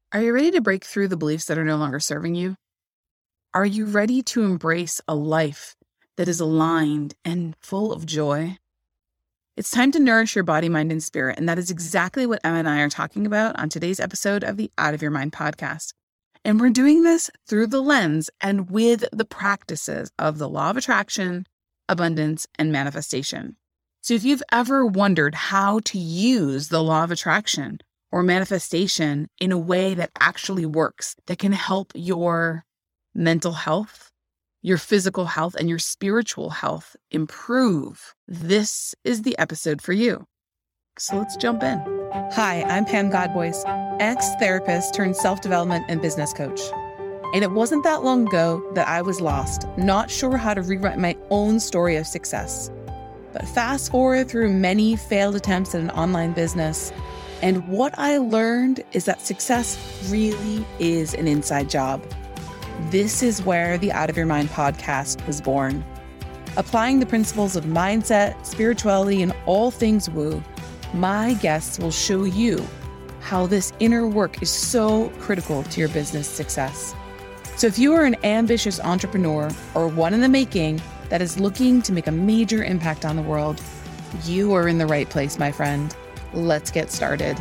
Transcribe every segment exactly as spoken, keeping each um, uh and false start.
Are you ready to break through the beliefs that are no longer serving you? Are you ready to embrace a life that is aligned and full of joy? It's time to nourish your body, mind, and spirit, and that is exactly what Emma and I are talking about on today's episode of the Out of Your Mind podcast. And we're doing this through the lens and with the practices of the law of attraction, abundance, and manifestation. So if you've ever wondered how to use the law of attraction or manifestation in a way that actually works, that can help your mental health, your physical health, and your spiritual health improve, this is the episode for you. So let's jump in. Hi, I'm Pam Godboys, ex-therapist turned self-development and business coach. And it wasn't that long ago that I was lost, not sure how to rewrite my own story of success. But fast forward through many failed attempts at an online business, and what I learned is that success really is an inside job. This is where the Out of Your Mind podcast was born. Applying the principles of mindset, spirituality, and all things woo, my guests will show you how this inner work is so critical to your business success. So if you are an ambitious entrepreneur or one in the making that is looking to make a major impact on the world, you are in the right place, my friend. Let's get started.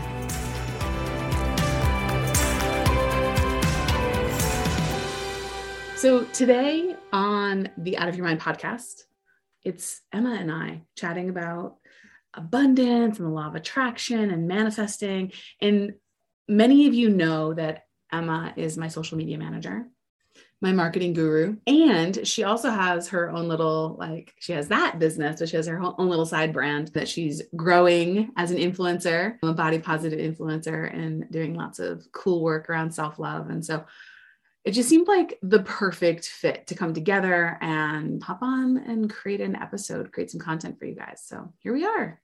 So today on the Out of Your Mind podcast, it's Emma and I chatting about abundance and the law of attraction and manifesting. And many of you know that Emma is my social media manager, my marketing guru. And she also has her own little, like, she has that business, but she has her own little side brand that she's growing as an influencer, a body positive influencer, and doing lots of cool work around self-love. And so it just seemed like the perfect fit to come together and hop on and create an episode, create some content for you guys. So here we are.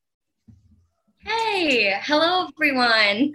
Hey, hello, everyone.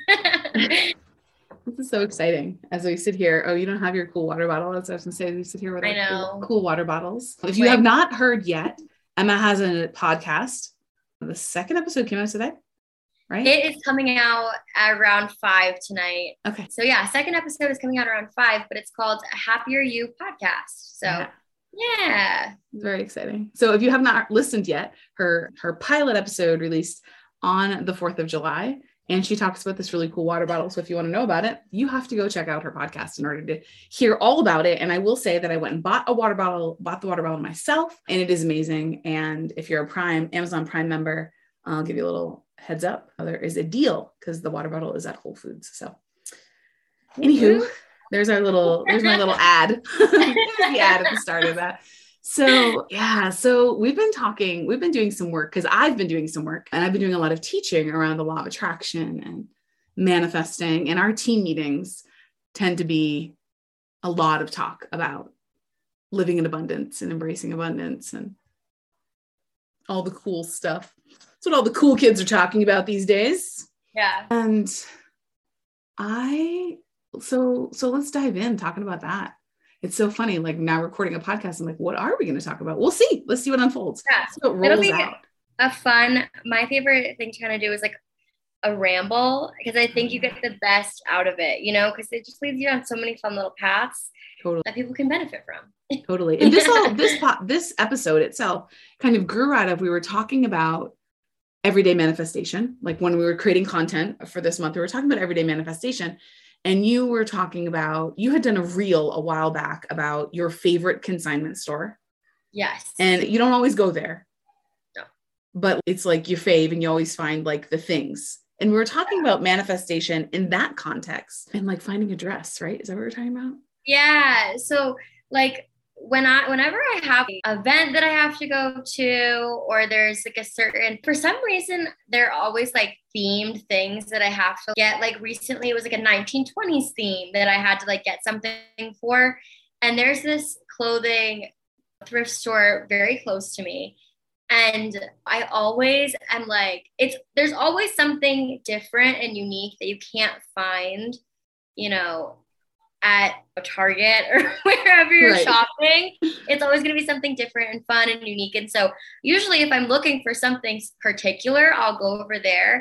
This is so exciting as we sit here. Oh, you don't have your cool water bottle. As I was going to say, we sit here with I our know. cool, cool water bottles. If you Wait. have not heard yet, Emma has a podcast. The second episode came out today, right? It is coming out at around five tonight. Okay. So yeah, second episode is coming out around five, but it's called Happier You Podcast. So Yeah. yeah. Very exciting. So if you have not listened yet, her, her pilot episode released on the fourth of July. And she talks about this really cool water bottle. So if you want to know about it, you have to go check out her podcast in order to hear all about it. And I will say that I went and bought a water bottle, bought the water bottle myself, and it is amazing. And if you're a Prime, Amazon Prime member, I'll give you a little heads up. There is a deal because the water bottle is at Whole Foods. So anywho, there's our little, there's my little ad. There's the ad at the start of that. So yeah, so we've been talking, we've been doing some work because I've been doing some work and I've been doing a lot of teaching around the law of attraction and manifesting. And our team meetings tend to be a lot of talk about living in abundance and embracing abundance and all the cool stuff. That's what all the cool kids are talking about these days. Yeah. And I, so, so let's dive in talking about that. It's so funny, like now recording a podcast, I'm like, what are we going to talk about? We'll see. Let's see what unfolds. Yeah. So it rolls It'll be out. a fun, my favorite thing to kind of do is like a ramble, because I think you get the best out of it, you know, because it just leads you on so many fun little paths Totally. that people can benefit from. Totally. And this all, this, po- this episode itself kind of grew out of, we were talking about everyday manifestation. Like when we were creating content for this month, we were talking about everyday manifestation. And you were talking about, you had done a reel a while back about your favorite consignment store. Yes. And you don't always go there. No. But it's like your fave and you always find like the things. And we were talking about manifestation in that context and like finding a dress, right? Is that what we're talking about? Yeah. So like when I, whenever I have an event that I have to go to, or there's like a certain, for some reason, there are always like themed things that I have to get. Like recently it was like a nineteen twenties theme that I had to like get something for. And there's this clothing thrift store very close to me. And I always am like, it's, there's always something different and unique that you can't find, you know, at a Target or wherever you're Right. shopping. It's always going to be something different and fun and unique. And so usually if I'm looking for something particular, I'll go over there.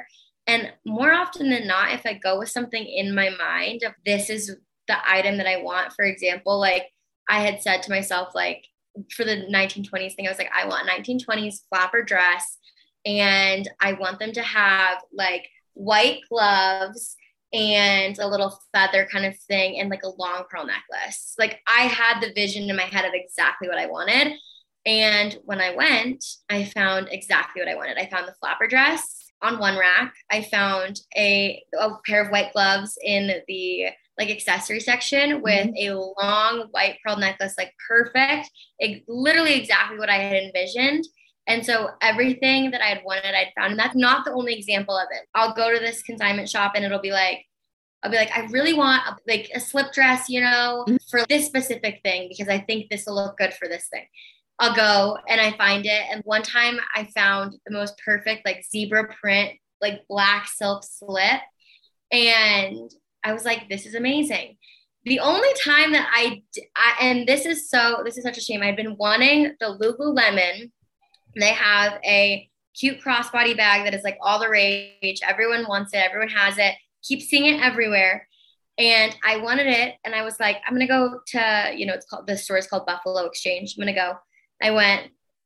And more often than not, if I go with something in my mind of this is the item that I want, for example, like I had said to myself, like for the nineteen twenties thing, I was like, I want nineteen twenties flapper dress, and I want them to have like white gloves and a little feather kind of thing and like a long pearl necklace. Like I had the vision in my head of exactly what I wanted. And when I went, I found exactly what I wanted. I found the flapper dress on one rack. I found a, a pair of white gloves in the like accessory section with mm-hmm. a long white pearl necklace, like perfect, it, literally exactly what I had envisioned. And so everything that I had wanted, I'd found, and that's not the only example of it. I'll go to this consignment shop and it'll be like, I'll be like, I really want a, like a slip dress, you know, mm-hmm. for this specific thing, because I think this will look good for this thing. I'll go and I find it. And one time I found the most perfect, like zebra print, like black silk slip. And I was like, this is amazing. The only time that I, I and this is so, this is such a shame. I'd been wanting the Lululemon. They have a cute crossbody bag that is like all the rage. Everyone wants it. Everyone has it. Keep seeing it everywhere. And I wanted it. And I was like, I'm going to go to, you know, it's called, the store is called Buffalo Exchange. I'm going to go. I went,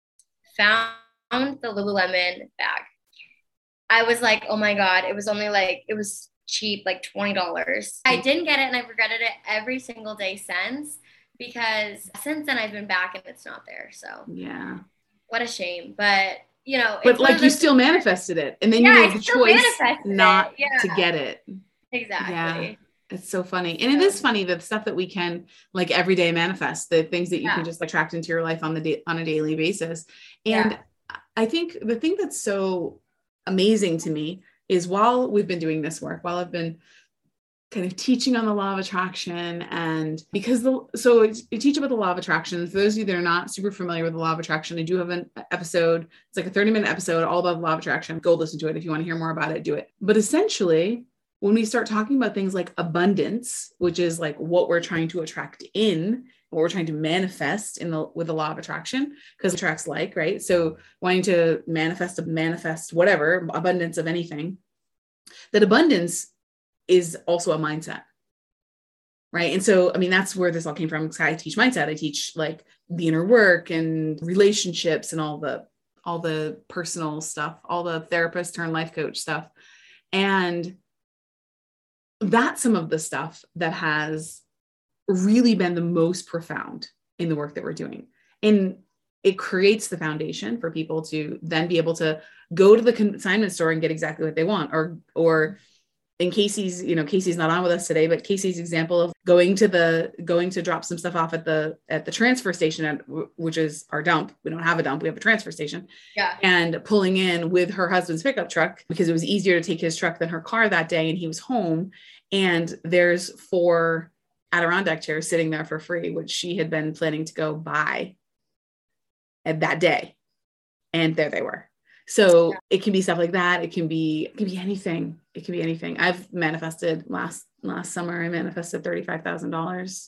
found the Lululemon bag. I was like, oh my God, it was only like, it was cheap, like twenty dollars. I didn't get it, and I've regretted it every single day since, because since then I've been back and it's not there. So yeah, what a shame. But you know, but like you still manifested it, and then yeah, you made the choice not yeah. to get it. Exactly. Yeah. It's so funny. And it is funny, the stuff that we can like every day manifest, the things that you yeah. can just attract into your life on the da- on a daily basis. And yeah. I think the thing that's so amazing to me is while we've been doing this work, while I've been kind of teaching on the law of attraction, and because the, so I teach about the law of attraction. For those of you that are not super familiar with the law of attraction, I do have an episode. It's like a thirty minute episode all about the law of attraction. Go listen to it. If you want to hear more about it, do it. But essentially, when we start talking about things like abundance, which is like what we're trying to attract in, what we're trying to manifest in the, with the law of attraction, because it attracts like, right? So wanting to manifest, a manifest, whatever, abundance of anything, that abundance is also a mindset, right? And so, I mean, that's where this all came from. Because I teach mindset. I teach like the inner work and relationships and all the, all the personal stuff, all the therapist turned life coach stuff. And that's some of the stuff that has really been the most profound in the work that we're doing. And it creates the foundation for people to then be able to go to the consignment store and get exactly what they want. Or, or in Casey's, you know, Casey's not on with us today, but Casey's example of going to the, going to drop some stuff off at the, at the transfer station, at, which is our dump. We don't have a dump. We have a transfer station. Yeah. And pulling in with her husband's pickup truck because it was easier to take his truck than her car that day. And he was home. And there's four Adirondack chairs sitting there for free, which she had been planning to go buy at that day. And there they were. So yeah. It can be stuff like that. It can be, it can be anything. It can be anything. I've manifested last, last summer, I manifested thirty-five thousand dollars.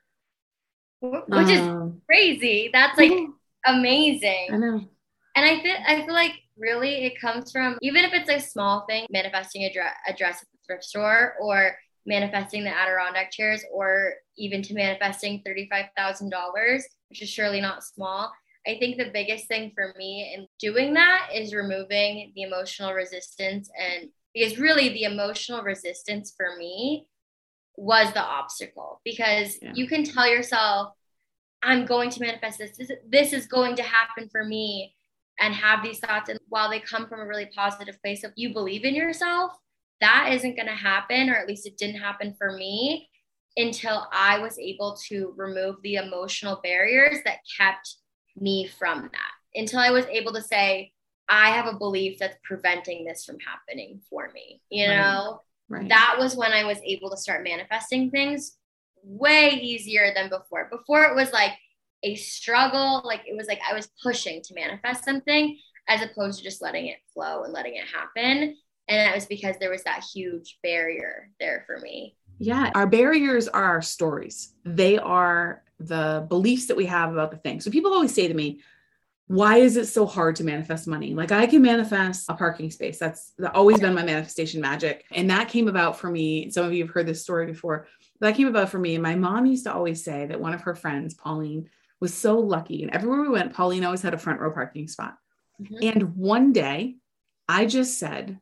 Which um, is crazy. That's like amazing. I know. And I feel, I feel like really it comes from, even if it's a small thing, manifesting a, dre- a dress at the thrift store, or manifesting the Adirondack chairs, or even to manifesting thirty-five thousand dollars, which is surely not small. I think the biggest thing for me in doing that is removing the emotional resistance. And because really the emotional resistance for me was the obstacle, because yeah. you can tell yourself, I'm going to manifest this. this. This is going to happen for me, and have these thoughts. And while they come from a really positive place of you believe in yourself, that isn't going to happen, or at least it didn't happen for me until I was able to remove the emotional barriers that kept me from that, until I was able to say, I have a belief that's preventing this from happening for me. You right. know, right. That was when I was able to start manifesting things way easier than before. Before it was like a struggle. Like it was like I was pushing to manifest something as opposed to just letting it flow and letting it happen. And that was because there was that huge barrier there for me. Yeah. Our barriers are our stories. They are the beliefs that we have about the thing. So people always say to me, why is it so hard to manifest money? Like I can manifest a parking space. That's always been my manifestation magic. And that came about for me. Some of you have heard this story before. That came about for me. And my mom used to always say that one of her friends, Pauline, was so lucky. And everywhere we went, Pauline always had a front row parking spot. Mm-hmm. And one day I just said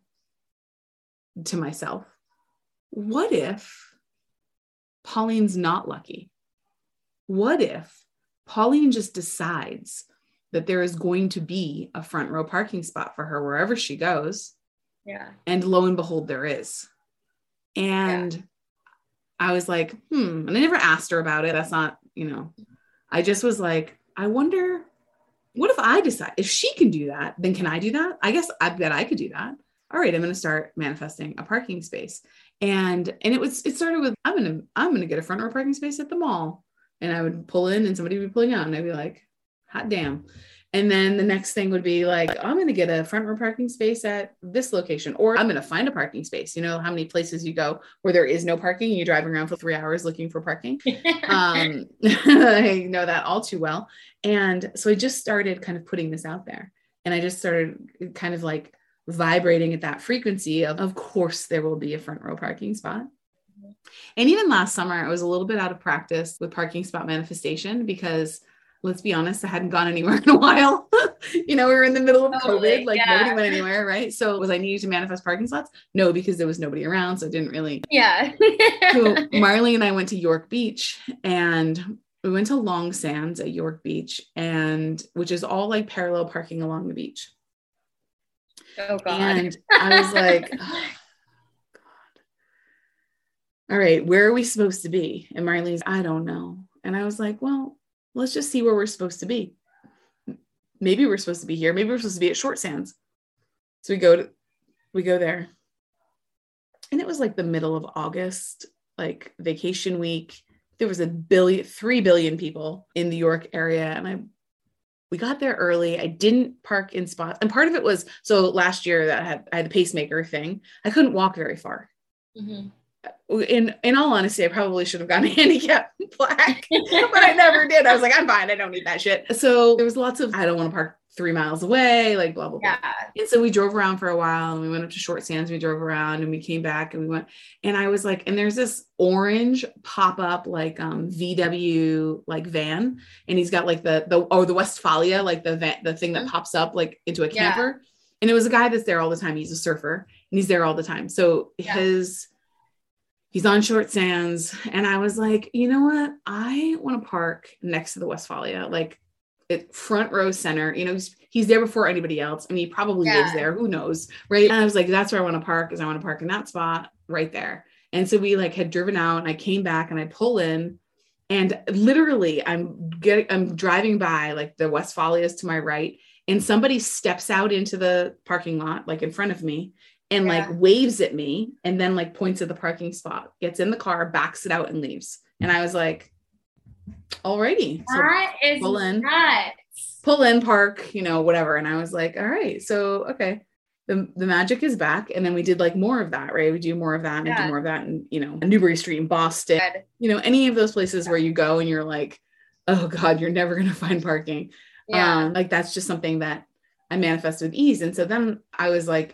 to myself, what if Pauline's not lucky? What if Pauline just decides that there is going to be a front row parking spot for her wherever she goes? Yeah. And lo and behold, there is. And yeah. I was like, hmm. And I never asked her about it. That's not, you know, I just was like, I wonder, what if I decide if she can do that, then can I do that? I guess I bet I could do that. All right, I'm going to start manifesting a parking space. And, and it was, it started with, I'm going to, I'm going to get a front row parking space at the mall. And I would pull in and somebody would be pulling out and I'd be like, hot damn. And then the next thing would be like, I'm going to get a front row parking space at this location, or I'm going to find a parking space. You know how many places you go where there is no parking and you're driving around for three hours looking for parking. um, I know that all too well. And so I just started kind of putting this out there, and I just started kind of like vibrating at that frequency of, of course there will be a front row parking spot. And even last summer, I was a little bit out of practice with parking spot manifestation because, let's be honest, I hadn't gone anywhere in a while. You know, we were in the middle of totally, COVID, like yeah. Nobody went anywhere, right? So was I needing to manifest parking slots? No, because there was nobody around. So it didn't really. Yeah. So Marley and I went to York Beach, and we went to Long Sands at York Beach, and which is all like parallel parking along the beach. Oh God. And I was like, oh, God. All right, where are we supposed to be? And Marley's, I don't know. And I was like, well, let's just see where we're supposed to be. Maybe we're supposed to be here. Maybe we're supposed to be at Short Sands. So we go to, we go there. And it was like the middle of August, like vacation week. There was a billion, three billion people in the York area. And I, we got there early. I didn't park in spots. And part of it was, so last year that I had, I had the pacemaker thing. I couldn't walk very far. Mm-hmm. In in all honesty, I probably should have gotten a handicap plaque, but I never did. I was like, I'm fine. I don't need that shit. So there was lots of, I don't want to park three miles away, like blah, blah, blah. Yeah. And so we drove around for a while, and we went up to Short Sands. We drove around and we came back and we went, and I was like, and there's this orange pop-up, like um, V W, like van. And he's got like the, the, oh, the Westfalia, like the van, the thing that pops up like into a camper. Yeah. And it was a guy that's there all the time. He's a surfer and he's there all the time. So yeah. his, He's on Short Sands. And I was like, you know what? I want to park next to the Westfalia, like it front row center. You know, he's, he's there before anybody else. I mean, he probably yeah. lives there. Who knows? Right. And I was like, that's where I want to park, is I want to park in that spot right there. And so we like had driven out, and I came back and I pull in, and literally I'm getting, I'm driving by like the Westfalias to my right, and somebody steps out into the parking lot, like in front of me, and yeah. like waves at me, and then like points at the parking spot, gets in the car, backs it out, and leaves. And I was like, alrighty. So that is pull in, nuts. Pull in, park, you know, whatever. And I was like, all right, so, okay. The, the magic is back. And then we did like more of that, right? We do more of that and yeah. do more of that. And, you know, Newbury Street in Boston, Good. you know, any of those places yeah. where you go and you're like, oh God, you're never going to find parking. Yeah. Um, like that's just something that I manifest with ease. And so then I was like,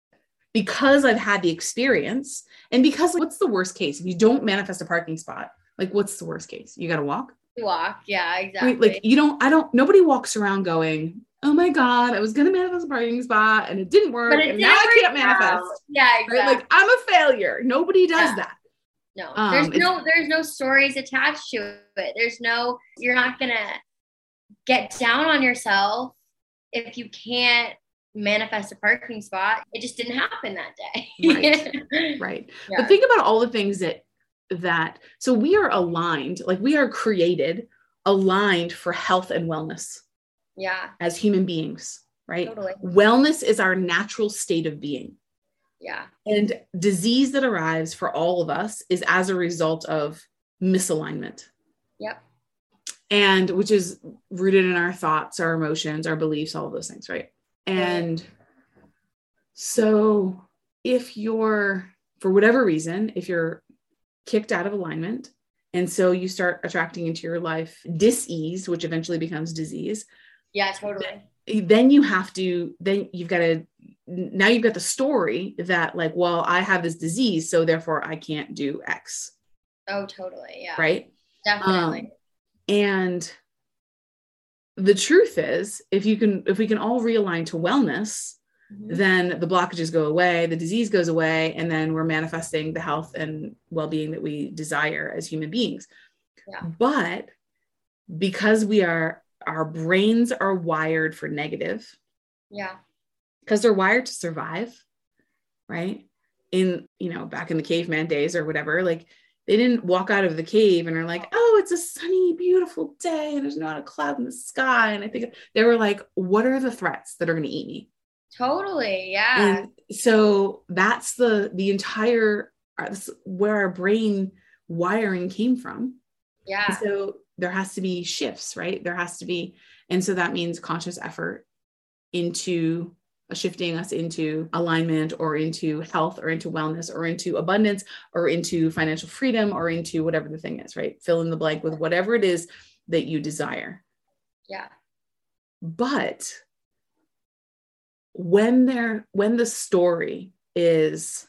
because I've had the experience, and because what's the worst case? If you don't manifest a parking spot, like what's the worst case? You got to walk? Walk. Yeah, exactly. Right? Like you don't, I don't, nobody walks around going, oh my God, I was going to manifest a parking spot and it didn't work. But it and now I can't manifest. Out. Yeah, exactly. Right? Like I'm a failure. Nobody does yeah. that. No, um, there's no, there's no stories attached to it. There's no, you're not going to get down on yourself if you can't manifest a parking spot. It just didn't happen that day. Right. Right. Yeah. But think about all the things that, that, so we are aligned, like we are created, aligned for health and wellness. Yeah. As human beings, right? Totally. Wellness is our natural state of being. Yeah. And disease that arrives for all of us is as a result of misalignment. Yep. And which is rooted in our thoughts, our emotions, our beliefs, all of those things, right? And so if you're, for whatever reason, if you're kicked out of alignment, and so you start attracting into your life dis-ease, which eventually becomes disease, Yeah, totally. Then you have to, then you've got to, now you've got the story that like, well, I have this disease, so therefore I can't do X. Oh, totally. Yeah. Right. Definitely. Um, and the truth is, if you can, if we can all realign to wellness, mm-hmm. then the blockages go away, the disease goes away, and then we're manifesting the health and well-being that we desire as human beings. Yeah. But because we are, our brains are wired for negative. Yeah. Because they're wired to survive, right? In, you know, back in the caveman days or whatever, like they didn't walk out of the cave and are like, oh, it's a sunny, beautiful day and there's not a cloud in the sky. And I think they were like, what are the threats that are going to eat me? Totally. Yeah. And so that's the, the entire, that's where our brain wiring came from. Yeah. And so there has to be shifts, right? There has to be, and so that means conscious effort into shifting us into alignment or into health or into wellness or into abundance or into financial freedom or into whatever the thing is, right? Fill in the blank with whatever it is that you desire. Yeah. But when there, when the story is,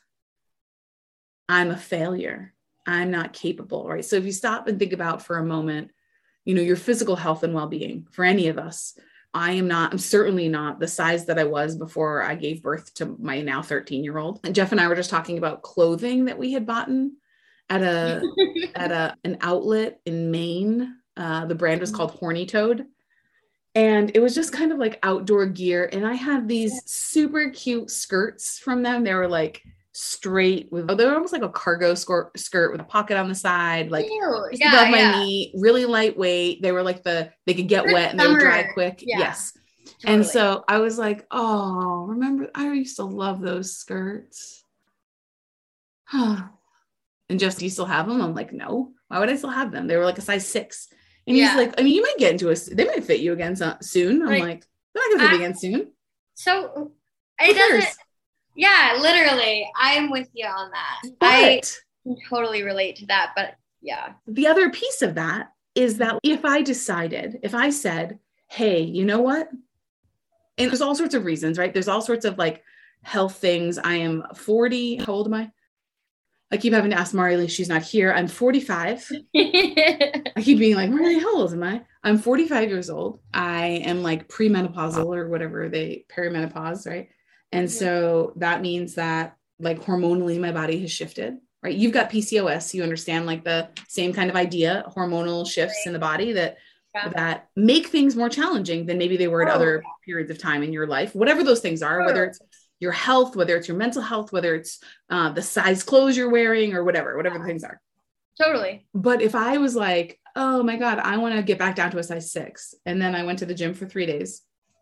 I'm a failure, I'm not capable, right? So if you stop and think about for a moment, you know, your physical health and well-being for any of us, I am not, I'm certainly not the size that I was before I gave birth to my now thirteen year old. And Jeff and I were just talking about clothing that we had bought at a, at a, an outlet in Maine. Uh, the brand was called Horny Toad. And it was just kind of like outdoor gear. And I had these super cute skirts from them. They were like straight with, oh, they were almost like a cargo skirt, skirt with a pocket on the side, like Ew, just yeah, above my yeah. knee, really lightweight. They were like the, they could get For wet and they would dry summer. quick. Yeah, yes. totally. And so I was like, oh, remember, I used to love those skirts. And just, do you still have them? I'm like, no, why would I still have them? They were like a size six. And yeah. he's like, I mean, you might get into a, they might fit you again so, soon. I'm like, like, they're not going to fit me again soon. So it doesn't, yeah, literally, I'm with you on that. But I can totally relate to that, but yeah. The other piece of that is that if I decided, if I said, hey, you know what? And there's all sorts of reasons, right? There's all sorts of like health things. I am forty. How old am I? I keep having to ask Marley, she's not here. I'm forty-five. I keep being like, Marley, how old am I? I'm forty-five years old. I am like premenopausal or whatever they, perimenopause, right? And so that means that like hormonally, my body has shifted, right? You've got P C O S, so you understand like the same kind of idea, hormonal shifts in the body that, yeah. that make things more challenging than maybe they were at oh. other periods of time in your life, whatever those things are, whether it's your health, whether it's your mental health, whether it's uh, the size clothes you're wearing or whatever, whatever the things are. Totally. But if I was like, oh my God, I want to get back down to a size six. And then I went to the gym for three days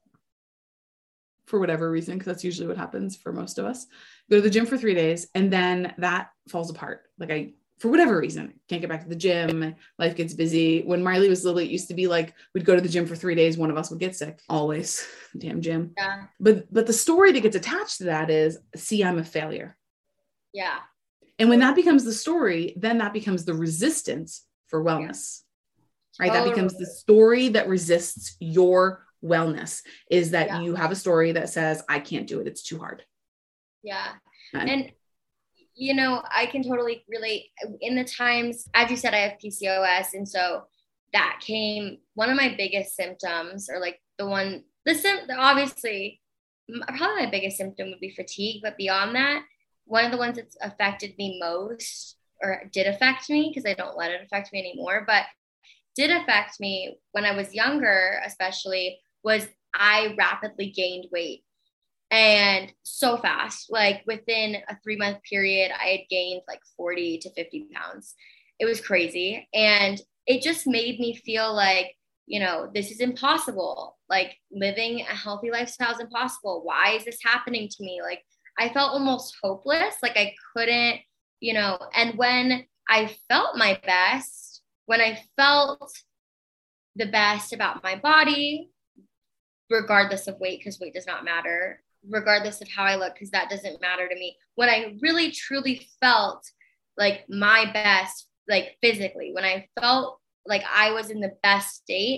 for whatever reason, because that's usually what happens for most of us. Go to the gym for three days and then that falls apart. Like I, for whatever reason, can't get back to the gym. Life gets busy. When Marley was little, it used to be like, we'd go to the gym for three days. One of us would get sick. Always. Damn gym. Yeah. But, but the story that gets attached to that is, see, I'm a failure. Yeah. And when that becomes the story, then that becomes the resistance for wellness, yeah. right? Totally. That becomes the story that resists your wellness, is that yeah. you have a story that says, I can't do it. It's too hard. Yeah. And, and you know, I can totally relate. In the times, as you said, I have P C O S. And so that came, one of my biggest symptoms, or like the one, the sim, obviously, probably my biggest symptom would be fatigue. But beyond that, one of the ones that's affected me most, or did affect me, because I don't let it affect me anymore, but did affect me when I was younger, especially, was I rapidly gained weight. And so fast, like within a three month period, I had gained like forty to fifty pounds. It was crazy. And it just made me feel like, you know, this is impossible. Like living a healthy lifestyle is impossible. Why is this happening to me? Like I felt almost hopeless. Like I couldn't, you know, and when I felt my best, when I felt the best about my body, regardless of weight, because weight does not matter, regardless of how I look, because that doesn't matter to me. When I really truly felt like my best, like physically, when I felt like I was in the best state,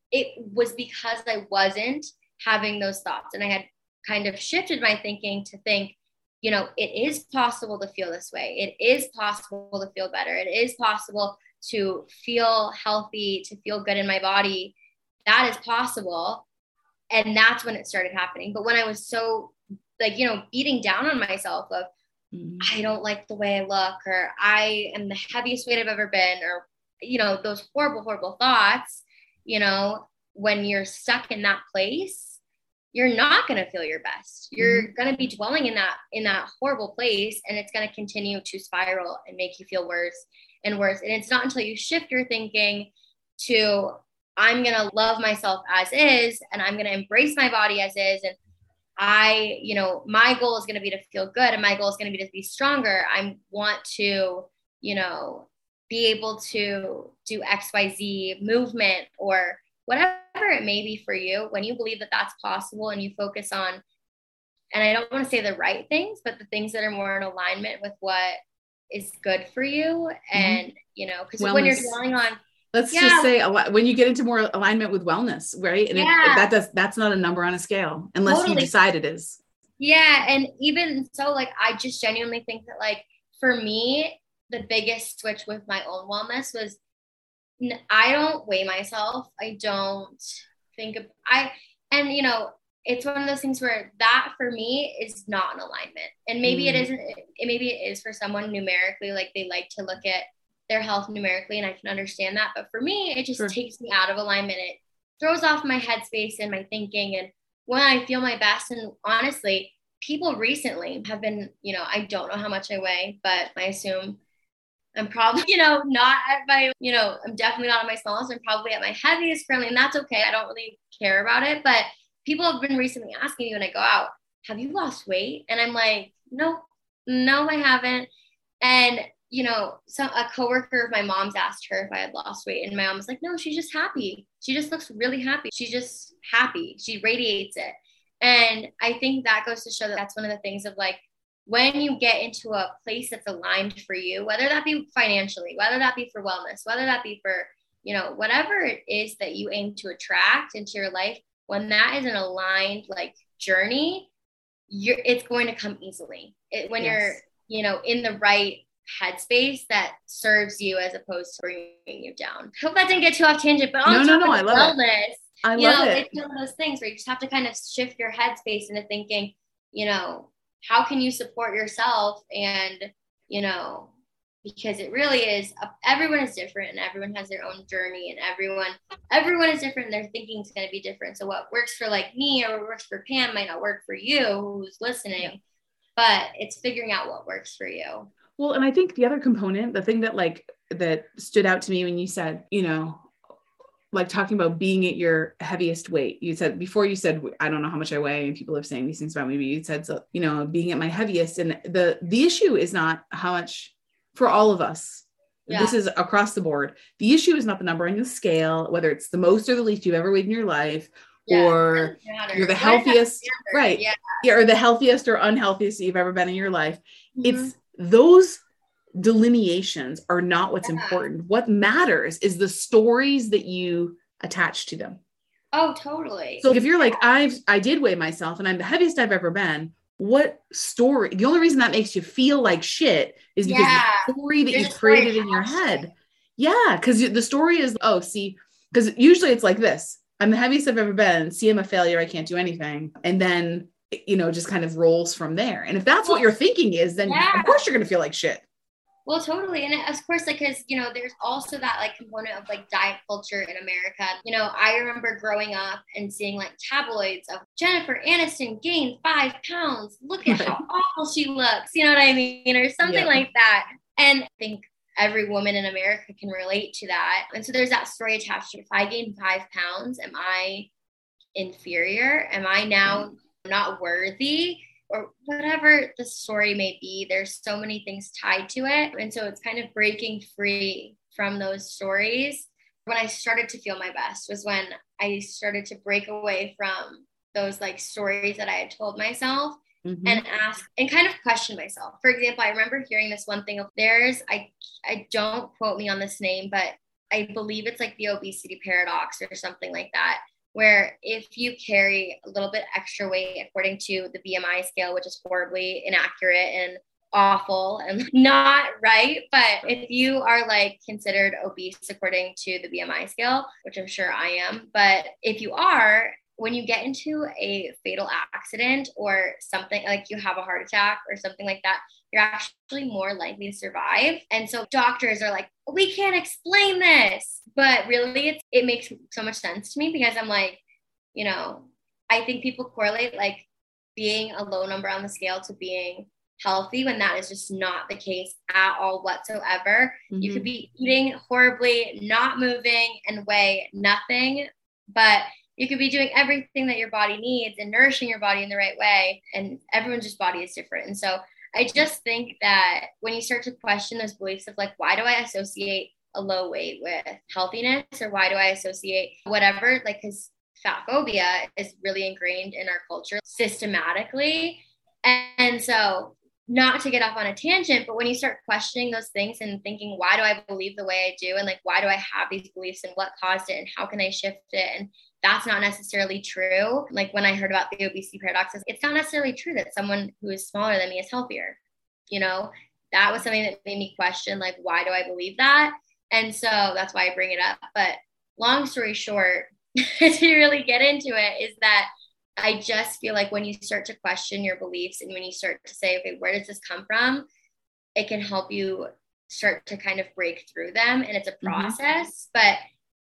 it was because I wasn't having those thoughts. And I had kind of shifted my thinking to think, you know, it is possible to feel this way. It is possible to feel better. It is possible to feel healthy, to feel good in my body. That is possible. And that's when it started happening. But when I was so like, you know, beating down on myself of, mm-hmm. I don't like the way I look, or I am the heaviest weight I've ever been, or, you know, those horrible, horrible thoughts, you know, when you're stuck in that place, you're not going to feel your best. You're mm-hmm. going to be dwelling in that, in that horrible place. And it's going to continue to spiral and make you feel worse and worse. And it's not until you shift your thinking to, I'm going to love myself as is, and I'm going to embrace my body as is. And I, you know, my goal is going to be to feel good, and my goal is going to be to be stronger. I want to, you know, be able to do X Y Z movement or whatever it may be for you. When you believe that that's possible and you focus on, and I don't want to say the right things, but the things that are more in alignment with what is good for you. And, mm-hmm. you know, because when you're dwelling on, let's yeah. just say when you get into more alignment with wellness, right? And yeah. it, that does, that's not a number on a scale unless totally. You decide it is. Yeah. And even so, like, I just genuinely think that, like, for me, the biggest switch with my own wellness was I don't weigh myself. I don't think of, I, and you know, it's one of those things where that for me is not an alignment. And maybe mm. it isn't, it, maybe it is for someone numerically, like they like to look at their health numerically, and I can understand that. But for me, it just sure. takes me out of alignment. It throws off my headspace and my thinking. And when I feel my best, and honestly, people recently have been, you know, I don't know how much I weigh, but I assume I'm probably, you know, not at my, you know, I'm definitely not at my smallest. I'm probably at my heaviest currently, and that's okay. I don't really care about it. But people have been recently asking me when I go out, have you lost weight? And I'm like, no, no, I haven't. And you know, some a coworker of my mom's asked her if I had lost weight, and my mom was like, no, she's just happy. She just looks really happy. She's just happy. She radiates it. And I think that goes to show that that's one of the things of, like, when you get into a place that's aligned for you, whether that be financially, whether that be for wellness, whether that be for, you know, whatever it is that you aim to attract into your life, when that is an aligned, like, journey, you're, it's going to come easily. It, when yes. you're, you know, in the right headspace that serves you as opposed to bringing you down. Hope that didn't get too off tangent, but on no, top no, no, of I love wellness, it. I you love know, it. It's one of those things where you just have to kind of shift your headspace into thinking, you know, how can you support yourself? And, you know, because it really is, everyone is different, and everyone has their own journey, and everyone, everyone is different. And their thinking is going to be different. So what works for, like, me or what works for Pam might not work for you who's listening, yeah. but it's figuring out what works for you. Well, and I think the other component, the thing that like, that stood out to me when you said, you know, like talking about being at your heaviest weight, you said before you said, I don't know how much I weigh, and people are saying these things about me, but you said, so, you know, being at my heaviest, and the, the issue is not how much for all of us. Yeah. This is across the board. The issue is not the number on the scale, whether it's the most or the least you've ever weighed in your life, yeah, or you're the healthiest, right? Yeah. yeah, or the healthiest or unhealthiest that you've ever been in your life. Mm-hmm. It's those delineations are not what's yeah. important. What matters is the stories that you attach to them. Oh, totally. So if you're like, I've, I did weigh myself and I'm the heaviest I've ever been, what story, the only reason that makes you feel like shit is because yeah. the story that you've created in your head. Yeah. Cause the story is, oh, see, cause usually it's like this, I'm the heaviest I've ever been. See, I'm a failure. I can't do anything. And then, you know, just kind of rolls from there. And if that's well, what your thinking is, then yeah. of course you're going to feel like shit. Well, totally. And of course, like, cause, you know, there's also that like component of like diet culture in America. You know, I remember growing up and seeing like tabloids of Jennifer Aniston gained five pounds. Look at how awful she looks. You know what I mean? Or something yeah. like that. And I think every woman in America can relate to that. And so there's that story attached to, if I gain five pounds, am I inferior? Am I now not worthy? Or whatever the story may be, there's so many things tied to it. And so it's kind of breaking free from those stories. When I started to feel my best was when I started to break away from those like stories that I had told myself mm-hmm. and ask and kind of question myself. For example, I remember hearing this one thing of theirs. I, I don't quote me on this name, but I believe it's like the obesity paradox or something like that, where if you carry a little bit extra weight according to the B M I scale, which is horribly inaccurate and awful and not right, but if you are like considered obese according to the B M I scale, which I'm sure I am, but if you are, when you get into a fatal accident or something, like you have a heart attack or something like that, you're actually more likely to survive. And so doctors are like, we can't explain this, but really it's, it makes so much sense to me, because I'm like, you know, I think people correlate like being a low number on the scale to being healthy, when that is just not the case at all whatsoever. Mm-hmm. You could be eating horribly, not moving, and weigh nothing, but you could be doing everything that your body needs and nourishing your body in the right way. And everyone's just body is different. And so I just think that when you start to question those beliefs of like, why do I associate a low weight with healthiness, or why do I associate whatever, like, because fat phobia is really ingrained in our culture systematically. And, and so not to get off on a tangent, but when you start questioning those things and thinking, why do I believe the way I do? And like, why do I have these beliefs, and what caused it, and how can I shift it? And that's not necessarily true. Like when I heard about the obesity paradoxes, it's not necessarily true that someone who is smaller than me is healthier. You know, that was something that made me question, like, why do I believe that? And so that's why I bring it up. But long story short, to really get into it, is that I just feel like when you start to question your beliefs, and when you start to say, okay, where does this come from? It can help you start to kind of break through them. And it's a process, mm-hmm. but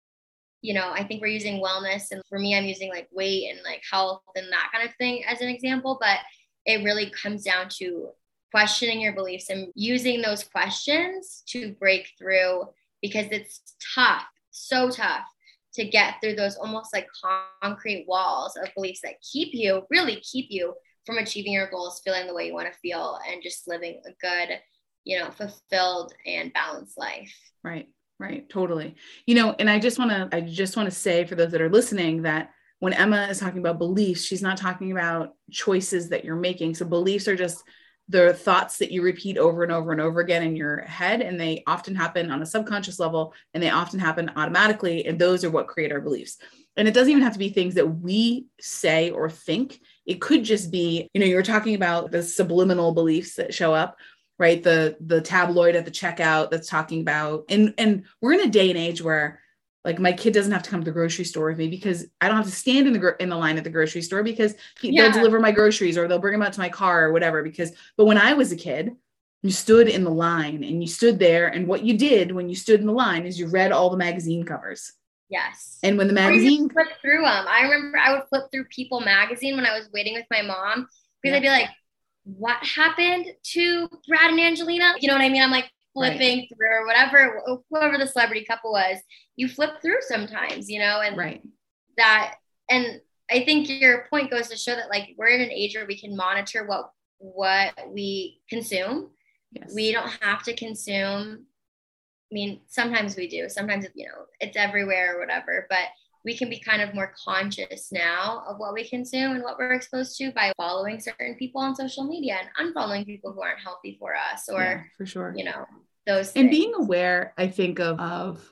you know, I think we're using wellness, and for me, I'm using like weight and like health and that kind of thing as an example, but it really comes down to questioning your beliefs and using those questions to break through, because it's tough, so tough to get through those almost like concrete walls of beliefs that keep you, really keep you from achieving your goals, feeling the way you want to feel, and just living a good, you know, fulfilled and balanced life. Right. Right. Totally. You know, and I just want to, I just want to say for those that are listening that when Emma is talking about beliefs, she's not talking about choices that you're making. So beliefs are just the thoughts that you repeat over and over and over again in your head. And they often happen on a subconscious level, and they often happen automatically. And those are what create our beliefs. And it doesn't even have to be things that we say or think. It could just be, you know, you were talking about the subliminal beliefs that show up, right? The, the tabloid at the checkout that's talking about, and, and we're in a day and age where like my kid doesn't have to come to the grocery store with me, because I don't have to stand in the, gro- in the line at the grocery store, because he, yeah. they'll deliver my groceries, or they'll bring them out to my car or whatever. Because, but when I was a kid, you stood in the line and you stood there. And what you did when you stood in the line is you read all the magazine covers. Yes. And when the magazine flip through them, I remember I would flip through People magazine when I was waiting with my mom, because yeah. I'd be like, what happened to Brad and Angelina? You know what I mean? I'm like flipping right. through, or whatever, whoever the celebrity couple was, you flip through sometimes, you know, and right. that, and I think your point goes to show that like we're in an age where we can monitor what, what we consume. Yes. We don't have to consume. I mean, sometimes we do, sometimes, you know, it's everywhere or whatever, but we can be kind of more conscious now of what we consume and what we're exposed to by following certain people on social media and unfollowing people who aren't healthy for us, or, yeah, for sure, you know, those and things. Being aware, I think of, of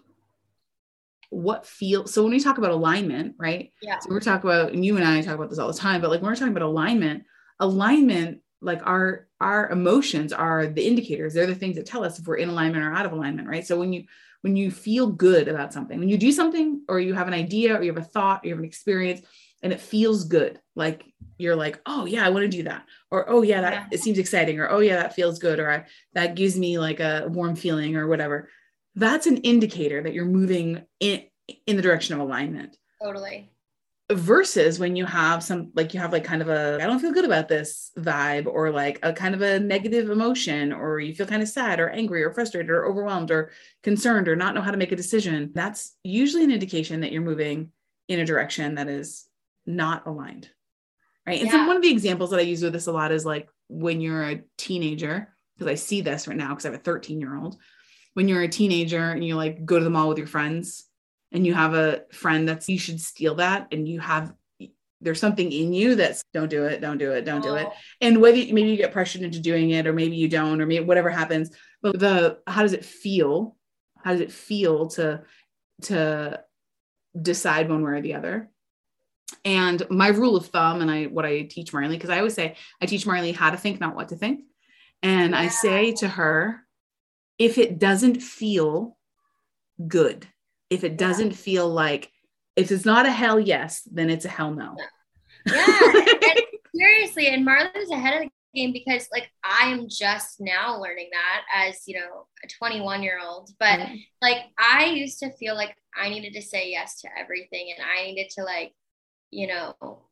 what feels, so when we talk about alignment, right? Yeah. So we're talking about, and you and I talk about this all the time, but like when we're talking about alignment, alignment, like our, our emotions are the indicators. They're the things that tell us if we're in alignment or out of alignment, right? So when you, when you feel good about something, when you do something, or you have an idea, or you have a thought, or you have an experience, and it feels good, like you're like, oh yeah, I want to do that. Or, oh yeah, that, yeah. it seems exciting. Or, oh yeah, that feels good. Or I, that gives me like a warm feeling or whatever. That's an indicator that you're moving in, in the direction of alignment. Totally. Versus when you have some, like you have like kind of a, I don't feel good about this vibe, or like a kind of a negative emotion, or you feel kind of sad or angry or frustrated or overwhelmed or concerned or not know how to make a decision. That's usually an indication that you're moving in a direction that is not aligned. Right. And yeah. so one of the examples that I use with this a lot is like when you're a teenager, because I see this right now because I have a thirteen year old, when you're a teenager and you like go to the mall with your friends, and you have a friend that's, you should steal that. And you have, there's something in you that's don't do it, don't do it, don't oh. do it. And whether maybe you get pressured into doing it, or maybe you don't, or maybe whatever happens, but the, how does it feel? How does it feel to, to decide one way or the other? And my rule of thumb, and I, what I teach Marley, because I always say, I teach Marley how to think, not what to think. And yeah. I say to her, if it doesn't feel good, if it doesn't yeah. feel like, if it's not a hell yes, then it's a hell no. Yeah. And seriously, and Marley's ahead of the game because like I'm just now learning that as, you know, a twenty-one year old, but mm-hmm. like I used to feel like I needed to say yes to everything, and I needed to like, you know,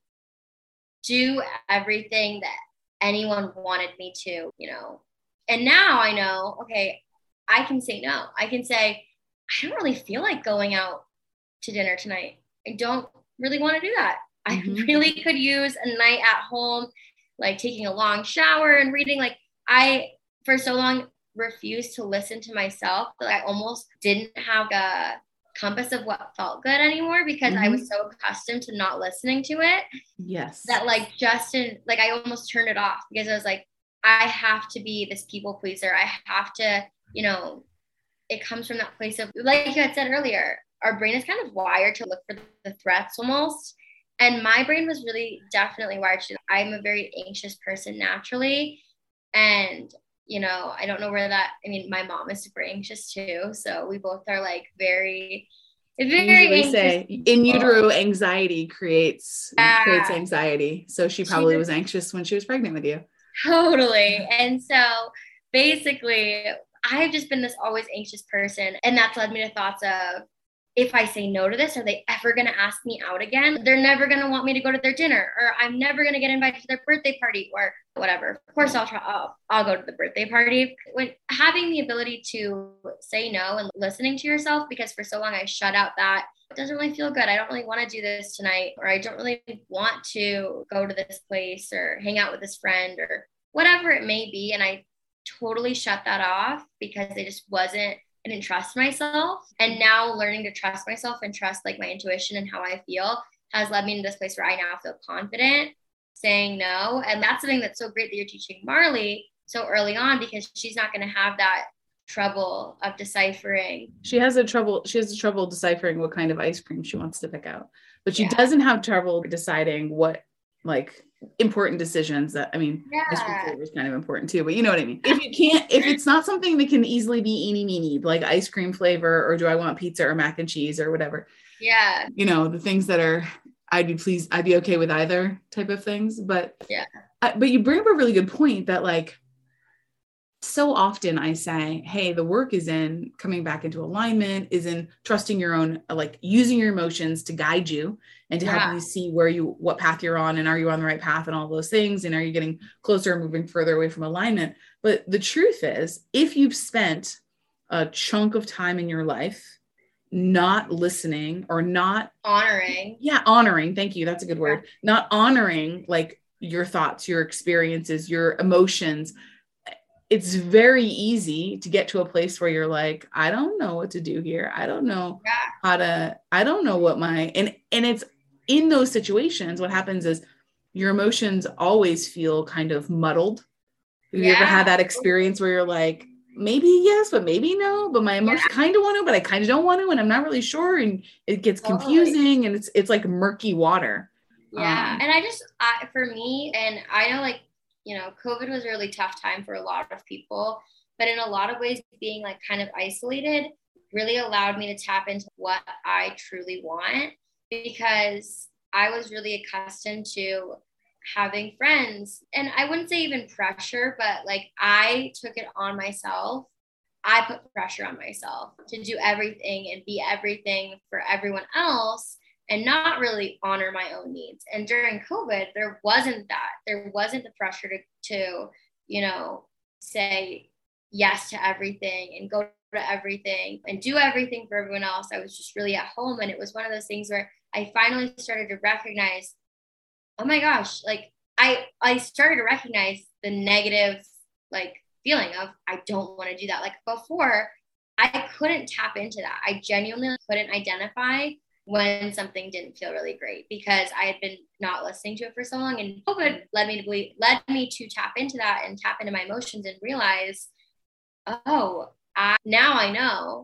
do everything that anyone wanted me to, you know. And now I know, okay, I can say no. I can say, I don't really feel like going out to dinner tonight. I don't really want to do that. Mm-hmm. I really could use a night at home, like taking a long shower and reading. Like I, for so long, refused to listen to myself that I almost didn't have a compass of what felt good anymore because mm-hmm. I was so accustomed to not listening to it. Yes. That like just in, like I almost turned it off because I was like, I have to be this people pleaser. I have to, you know, it comes from that place of, like you had said earlier, our brain is kind of wired to look for the threats almost. And my brain was really definitely wired to, I'm a very anxious person naturally. And, you know, I don't know where that, I mean, my mom is super anxious too. So we both are like very, very anxious. Say in utero anxiety creates, yeah. creates anxiety. So she probably she was, was anxious when she was pregnant with you. Totally. And so basically I've just been this always anxious person. And that's led me to thoughts of, if I say no to this, are they ever going to ask me out again? They're never going to want me to go to their dinner, or I'm never going to get invited to their birthday party or whatever. Of course, I'll try, I'll, I'll go to the birthday party. When having the ability to say no and listening to yourself, because for so long I shut out that it doesn't really feel good. I don't really want to do this tonight, or I don't really want to go to this place or hang out with this friend or whatever it may be. And I totally shut that off because it just wasn't, I didn't trust myself. And now learning to trust myself and trust like my intuition and how I feel has led me to this place where I now feel confident saying no. And that's something that's so great that you're teaching Marley so early on, because she's not going to have that trouble of deciphering. She has a trouble. She has a trouble deciphering what kind of ice cream she wants to pick out, but she yeah. doesn't have trouble deciding what like important decisions that, I mean, yeah. ice cream flavor is kind of important too, but you know what I mean? If you can't, if it's not something that can easily be eeny meeny, like ice cream flavor, or do I want pizza or mac and cheese or whatever? Yeah. You know, the things that are, I'd be pleased, I'd be okay with either type of things, but yeah. I, but you bring up a really good point that like, so often I say, hey, the work is in coming back into alignment, is in trusting your own, like using your emotions to guide you and to yeah. help you see where you, what path you're on, and are you on the right path and all those things. And are you getting closer and moving further away from alignment? But the truth is, if you've spent a chunk of time in your life not listening or not honoring, yeah, honoring, thank you. That's a good word. Yeah. Not honoring like your thoughts, your experiences, your emotions, it's very easy to get to a place where you're like, I don't know what to do here. I don't know yeah. how to, I don't know what my, and, and it's in those situations, what happens is your emotions always feel kind of muddled. Have yeah. you ever had that experience where you're like, maybe yes, but maybe no, but my emotions yeah. kind of want to, but I kind of don't want to, and I'm not really sure. And it gets totally. confusing, and it's, it's like murky water. Yeah. Um, and I just, I, for me, and I know like, you know, COVID was a really tough time for a lot of people, but in a lot of ways being like kind of isolated really allowed me to tap into what I truly want, because I was really accustomed to having friends, and I wouldn't say even pressure, but like I took it on myself. I put pressure on myself to do everything and be everything for everyone else, and not really honor my own needs. And during COVID, there wasn't that. There wasn't the pressure to, to, you know, say yes to everything and go to everything and do everything for everyone else. I was just really at home. And it was one of those things where I finally started to recognize, oh my gosh, like I, I started to recognize the negative, like feeling of, I don't want to do that. Like before, I couldn't tap into that. I genuinely couldn't identify when something didn't feel really great, because I had been not listening to it for so long. And COVID led me to believe, led me to tap into that and tap into my emotions and realize, oh, I, now I know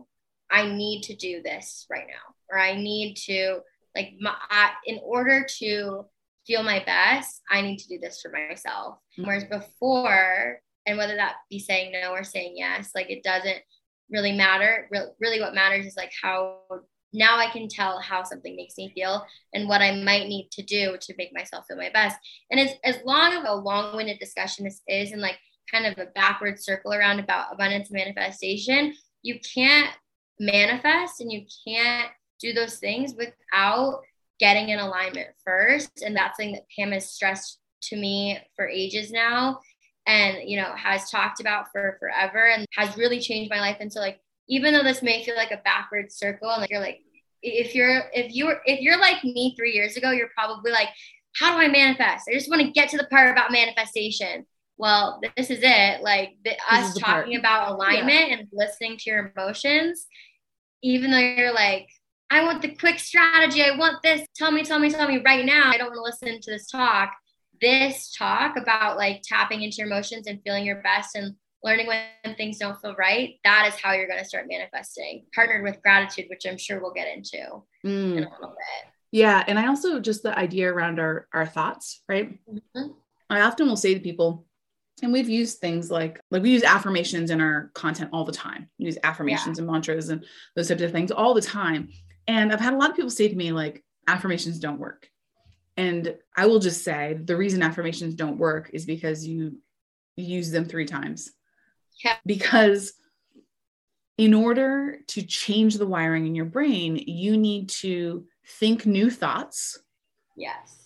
I need to do this right now, or I need to like my, I, in order to feel my best, I need to do this for myself. Mm-hmm. Whereas before, and whether that be saying no or saying yes, like it doesn't really matter. Re- really what matters is like how now I can tell how something makes me feel and what I might need to do to make myself feel my best. And as, as long of a long-winded discussion this is, and like kind of a backward circle around about abundance and manifestation, you can't manifest and you can't do those things without getting in alignment first. And that's something that Pam has stressed to me for ages now, and, you know, has talked about for forever, and has really changed my life. And so like, even though this may feel like a backward circle, and like you're like, if you're, if you're, if you're like me three years ago, you're probably like, how do I manifest? I just want to get to the part about manifestation. Well, this is it. Like the, us talking part. about alignment yeah. and listening to your emotions, even though you're like, I want the quick strategy. I want this. Tell me, tell me, tell me right now. I don't want to listen to this talk. This talk about like tapping into your emotions and feeling your best and learning when things don't feel right. That is how you're going to start manifesting, partnered with gratitude, which I'm sure we'll get into mm. in a little bit. Yeah. And I also just the idea around our, our thoughts, right? Mm-hmm. I often will say to people, and we've used things like, like we use affirmations in our content all the time. We use affirmations yeah. and mantras and those types of things all the time. And I've had a lot of people say to me, like, affirmations don't work. And I will just say the reason affirmations don't work is because you use them three times. Yeah. Because in order to change the wiring in your brain, you need to think new thoughts. Yes.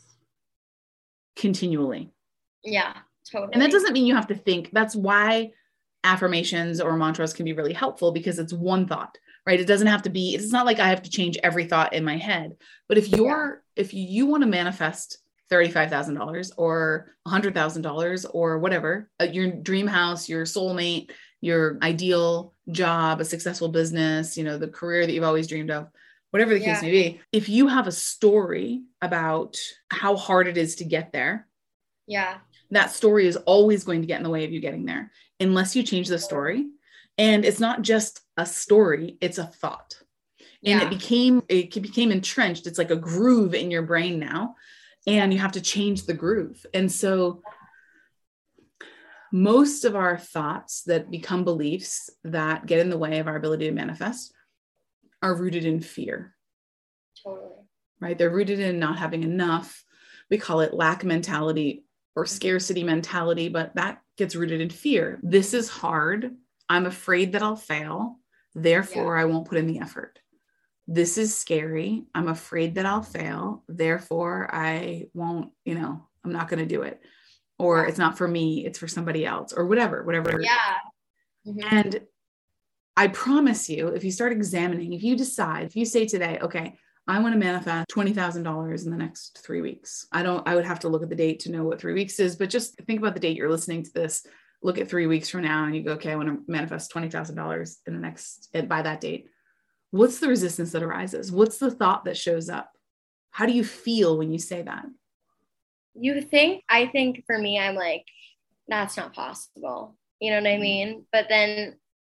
Continually. Yeah, totally. And that doesn't mean you have to think. That's why affirmations or mantras can be really helpful, because it's one thought. Right? It doesn't have to be, it's not like I have to change every thought in my head, but if you're, yeah. if you want to manifest thirty-five thousand dollars or one hundred thousand dollars or whatever, uh, your dream house, your soulmate, your ideal job, a successful business, you know, the career that you've always dreamed of, whatever the yeah. case may be, if you have a story about how hard it is to get there, yeah, that story is always going to get in the way of you getting there unless you change the story. And it's not just a story, it's a thought. And yeah. it became, it became entrenched. It's like a groove in your brain now, and you have to change the groove. And so most of our thoughts that become beliefs that get in the way of our ability to manifest are rooted in fear. Totally. Right? They're rooted in not having enough. We call it lack mentality or scarcity mentality, but that gets rooted in fear. This is hard. I'm afraid that I'll fail. Therefore, yeah. I won't put in the effort. This is scary. I'm afraid that I'll fail. Therefore, I won't, you know, I'm not going to do it. Or yeah. it's not for me. It's for somebody else, or whatever, whatever. Yeah. Mm-hmm. And I promise you, if you start examining, if you decide, if you say today, okay, I want to manifest twenty thousand dollars in the next three weeks. I don't, I would have to look at the date to know what three weeks is, but just think about the date you're listening to this. Look at three weeks from now and you go, okay, I want to manifest twenty thousand dollars in the next, by that date. What's the resistance that arises? What's the thought that shows up? How do you feel when you say that? You think, I think for me, I'm like, that's not possible. You know what I mean? But then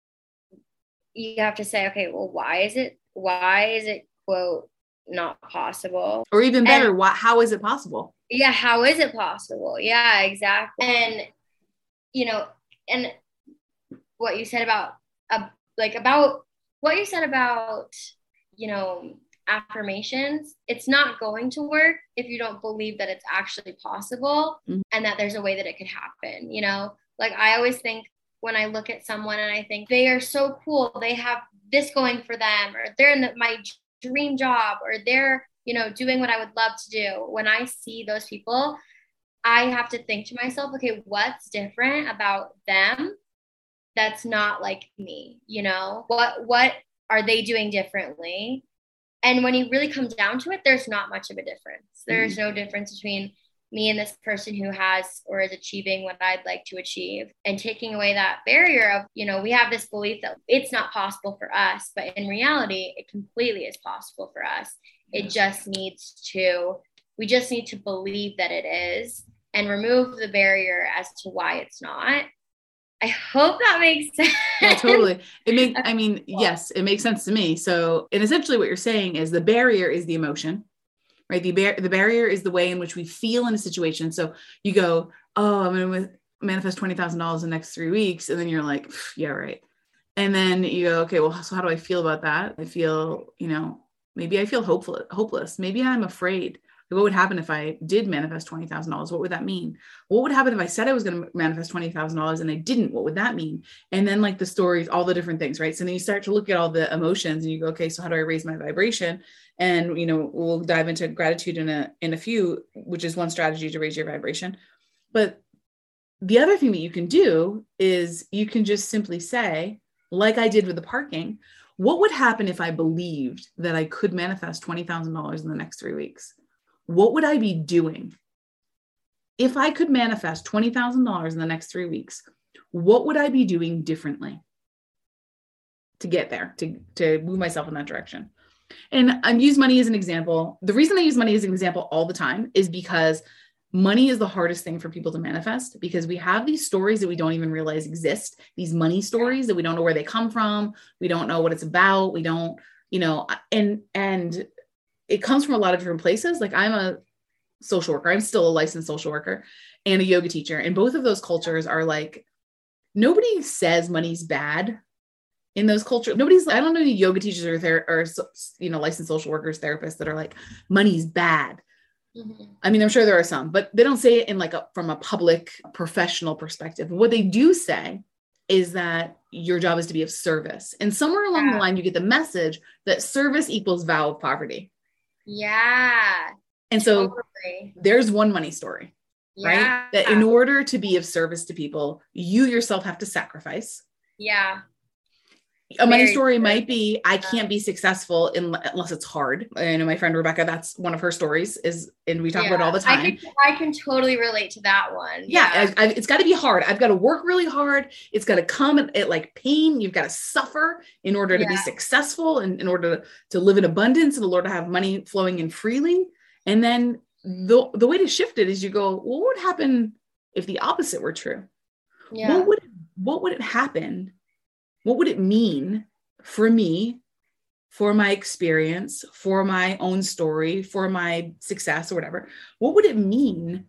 you have to say, okay, well, why is it, why is it, quote, not possible? Or even better, and, why, how is it possible? Yeah. How is it possible? Yeah, exactly. And you know, and what you said about, uh, like about what you said about, you know, affirmations, it's not going to work if you don't believe that it's actually possible mm-hmm. and that there's a way that it could happen. You know, like I always think when I look at someone and I think they are so cool, they have this going for them, or they're in the, my dream job, or they're, you know, doing what I would love to do. When I see those people, I have to think to myself, okay, what's different about them that's not like me? You know, what, what are they doing differently? And when you really come down to it, there's not much of a difference. There's mm-hmm. no difference between me and this person who has or is achieving what I'd like to achieve, and taking away that barrier of, you know, we have this belief that it's not possible for us, but in reality, it completely is possible for us. It just needs to, we just need to believe that it is, and remove the barrier as to why it's not. I hope that makes sense. Yeah, totally. It makes, I mean, yes, it makes sense to me. So, and essentially what you're saying is the barrier is the emotion, right? The bar- the barrier is the way in which we feel in a situation. So you go, oh, I'm going to manifest twenty thousand dollars in the next three weeks. And then you're like, yeah, right. And then you go, okay, well, so how do I feel about that? I feel, you know, maybe I feel hopeful, hopeless. Maybe I'm afraid. What would happen if I did manifest twenty thousand dollars? What would that mean? What would happen if I said I was going to manifest twenty thousand dollars and I didn't? What would that mean? And then like the stories, all the different things, right? So then you start to look at all the emotions and you go, okay, so how do I raise my vibration? And, you know, we'll dive into gratitude in a, in a few, which is one strategy to raise your vibration. But the other thing that you can do is you can just simply say, like I did with the parking, what would happen if I believed that I could manifest twenty thousand dollars in the next three weeks? What would I be doing? If I could manifest twenty thousand dollars in the next three weeks, what would I be doing differently to get there, to, to move myself in that direction? And I use money as an example. The reason I use money as an example all the time is because money is the hardest thing for people to manifest, because we have these stories that we don't even realize exist, these money stories that we don't know where they come from. We don't know what it's about. We don't, you know, and, and it comes from a lot of different places. Like I'm a social worker. I'm still a licensed social worker and a yoga teacher. And both of those cultures are like, nobody says money's bad in those cultures. Nobody's, I don't know any yoga teachers or, ther- or, you know, licensed social workers, therapists that are like, money's bad. Mm-hmm. I mean, I'm sure there are some, but they don't say it in like a, from a public professional perspective. What they do say is that your job is to be of service. And somewhere along yeah. the line, you get the message that service equals vow of poverty. Yeah. And so totally. There's one money story, yeah. right? That in order to be of service to people, you yourself have to sacrifice. Yeah. A money Very story true. Might be, I can't be successful in, unless it's hard. I know my friend Rebecca, that's one of her stories is, and we talk yeah. about it all the time. I can, I can totally relate to that one. Yeah. yeah. I, I, it's got to be hard. I've got to work really hard. It's got to come at, at like pain. You've got to suffer in order to yeah. be successful and in order to, to live in abundance and in order to have money flowing in freely. And then the, the way to shift it is you go, well, what would happen if the opposite were true? Yeah. What would, what would it happen? What would it mean for me, for my experience, for my own story, for my success or whatever? What would it mean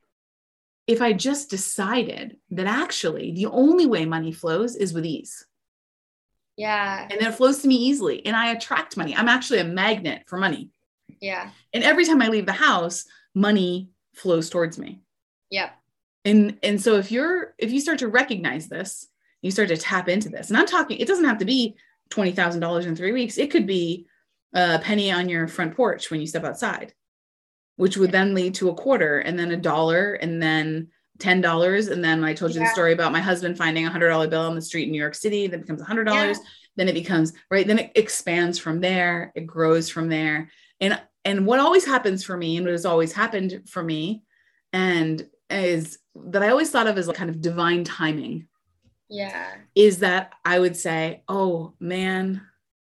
if I just decided that actually the only way money flows is with ease? Yeah. And then it flows to me easily and I attract money. I'm actually a magnet for money. Yeah. And every time I leave the house, money flows towards me. Yep. And, and so if you're, if you start to recognize this, you start to tap into this. And I'm talking, it doesn't have to be twenty thousand dollars in three weeks. It could be a penny on your front porch when you step outside, which would then lead to a quarter and then a dollar and then ten dollars. And then I told you yeah. the story about my husband finding a hundred dollar bill on the street in New York City, that becomes a hundred dollars. Yeah. Then it becomes, right. Then it expands from there. It grows from there. And, and what always happens for me and what has always happened for me and is that I always thought of as like kind of divine timing. Yeah. Is that I would say, oh man,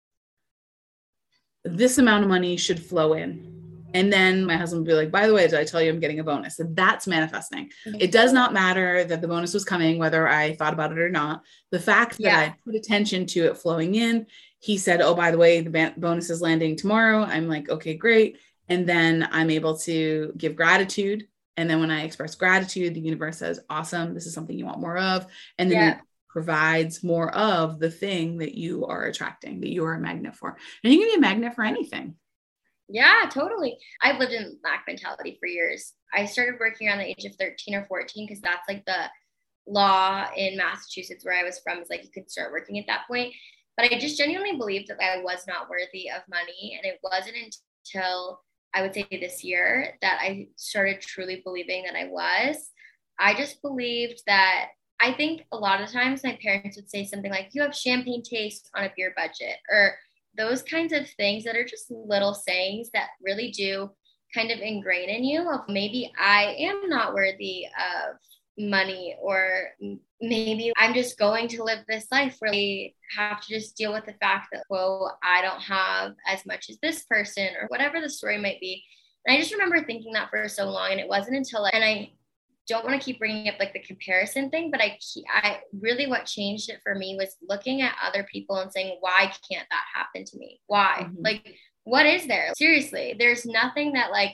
this amount of money should flow in. And then my husband would be like, by the way, did I tell you I'm getting a bonus? So that's manifesting. Mm-hmm. It does not matter that the bonus was coming, whether I thought about it or not. The fact that yeah. I put attention to it flowing in, he said, oh, by the way, the ban- bonus is landing tomorrow. I'm like, okay, great. And then I'm able to give gratitude. And then when I express gratitude, the universe says, awesome, this is something you want more of. And then yeah. it provides more of the thing that you are attracting, that you are a magnet for. And you can be a magnet for anything. Yeah, totally. I've lived in lack mentality for years. I started working around the age of thirteen or fourteen because that's like the law in Massachusetts where I was from, is like you could start working at that point. But I just genuinely believed that I was not worthy of money. And it wasn't until I would say this year that I started truly believing that I was. I just believed that, I think a lot of times my parents would say something like, you have champagne taste on a beer budget, or those kinds of things that are just little sayings that really do kind of ingrain in you of maybe I am not worthy of money, or maybe I'm just going to live this life where I have to just deal with the fact that, well, I don't have as much as this person, or whatever the story might be. And I just remember thinking that for so long. And it wasn't until, and I don't want to keep bringing up like the comparison thing, but I, I really, what changed it for me was looking at other people and saying, why can't that happen to me? Why? Mm-hmm. Like, what is there? Seriously, there's nothing that like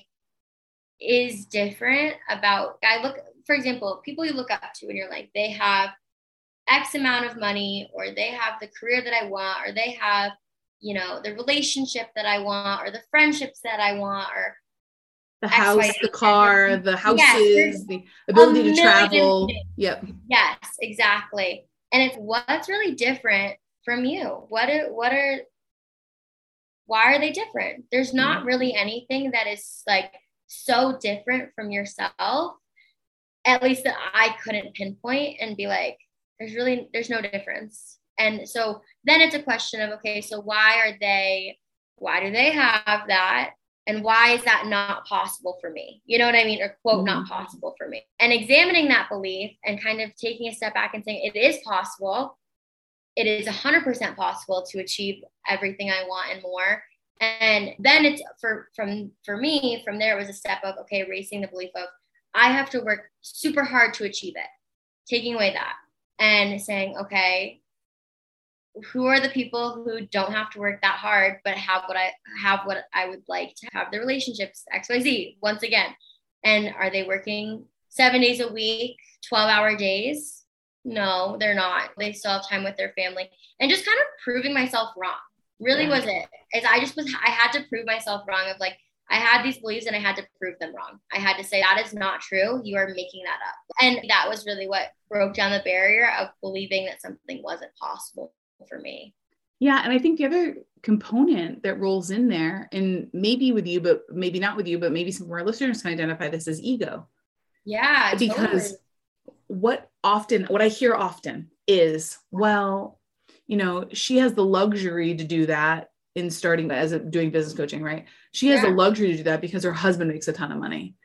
is different about, I look, for example, people you look up to and you're like, they have X amount of money, or they have the career that I want, or they have, you know, the relationship that I want, or the friendships that I want, or the house, X, Y, the car, the houses, yes, the ability to travel. Yep. Yes, exactly. And it's what's really different from you. What are, what are, why are they different? There's not mm-hmm. really anything that is like so different from yourself, at least that I couldn't pinpoint and be like, there's really, there's no difference. And so then it's a question of, okay, so why are they, why do they have that? And why is that not possible for me? You know what I mean? Or quote, mm-hmm. not possible for me. And examining that belief and kind of taking a step back and saying, it is possible. It is one hundred percent possible to achieve everything I want and more. And then it's for, from, for me, from there, it was a step of, okay, erasing the belief of, I have to work super hard to achieve it. Taking away that and saying, okay, who are the people who don't have to work that hard, but have what I have, what I would like to have, the relationships, X, Y, Z, once again. And are they working seven days a week, twelve hour days? No, they're not. They still have time with their family, and just kind of proving myself wrong. Really yeah. was it. Is I just was, I had to prove myself wrong of like, I had these beliefs and I had to prove them wrong. I had to say, that is not true. You are making that up. And that was really what broke down the barrier of believing that something wasn't possible for me. Yeah. And I think the other component that rolls in there, and maybe with you, but maybe not with you, but maybe some of our listeners can identify this as ego. Yeah. Because totally. what often, what I hear often is, well, you know, she has the luxury to do that in starting as a, doing business coaching, right? She has yeah. the luxury to do that because her husband makes a ton of money,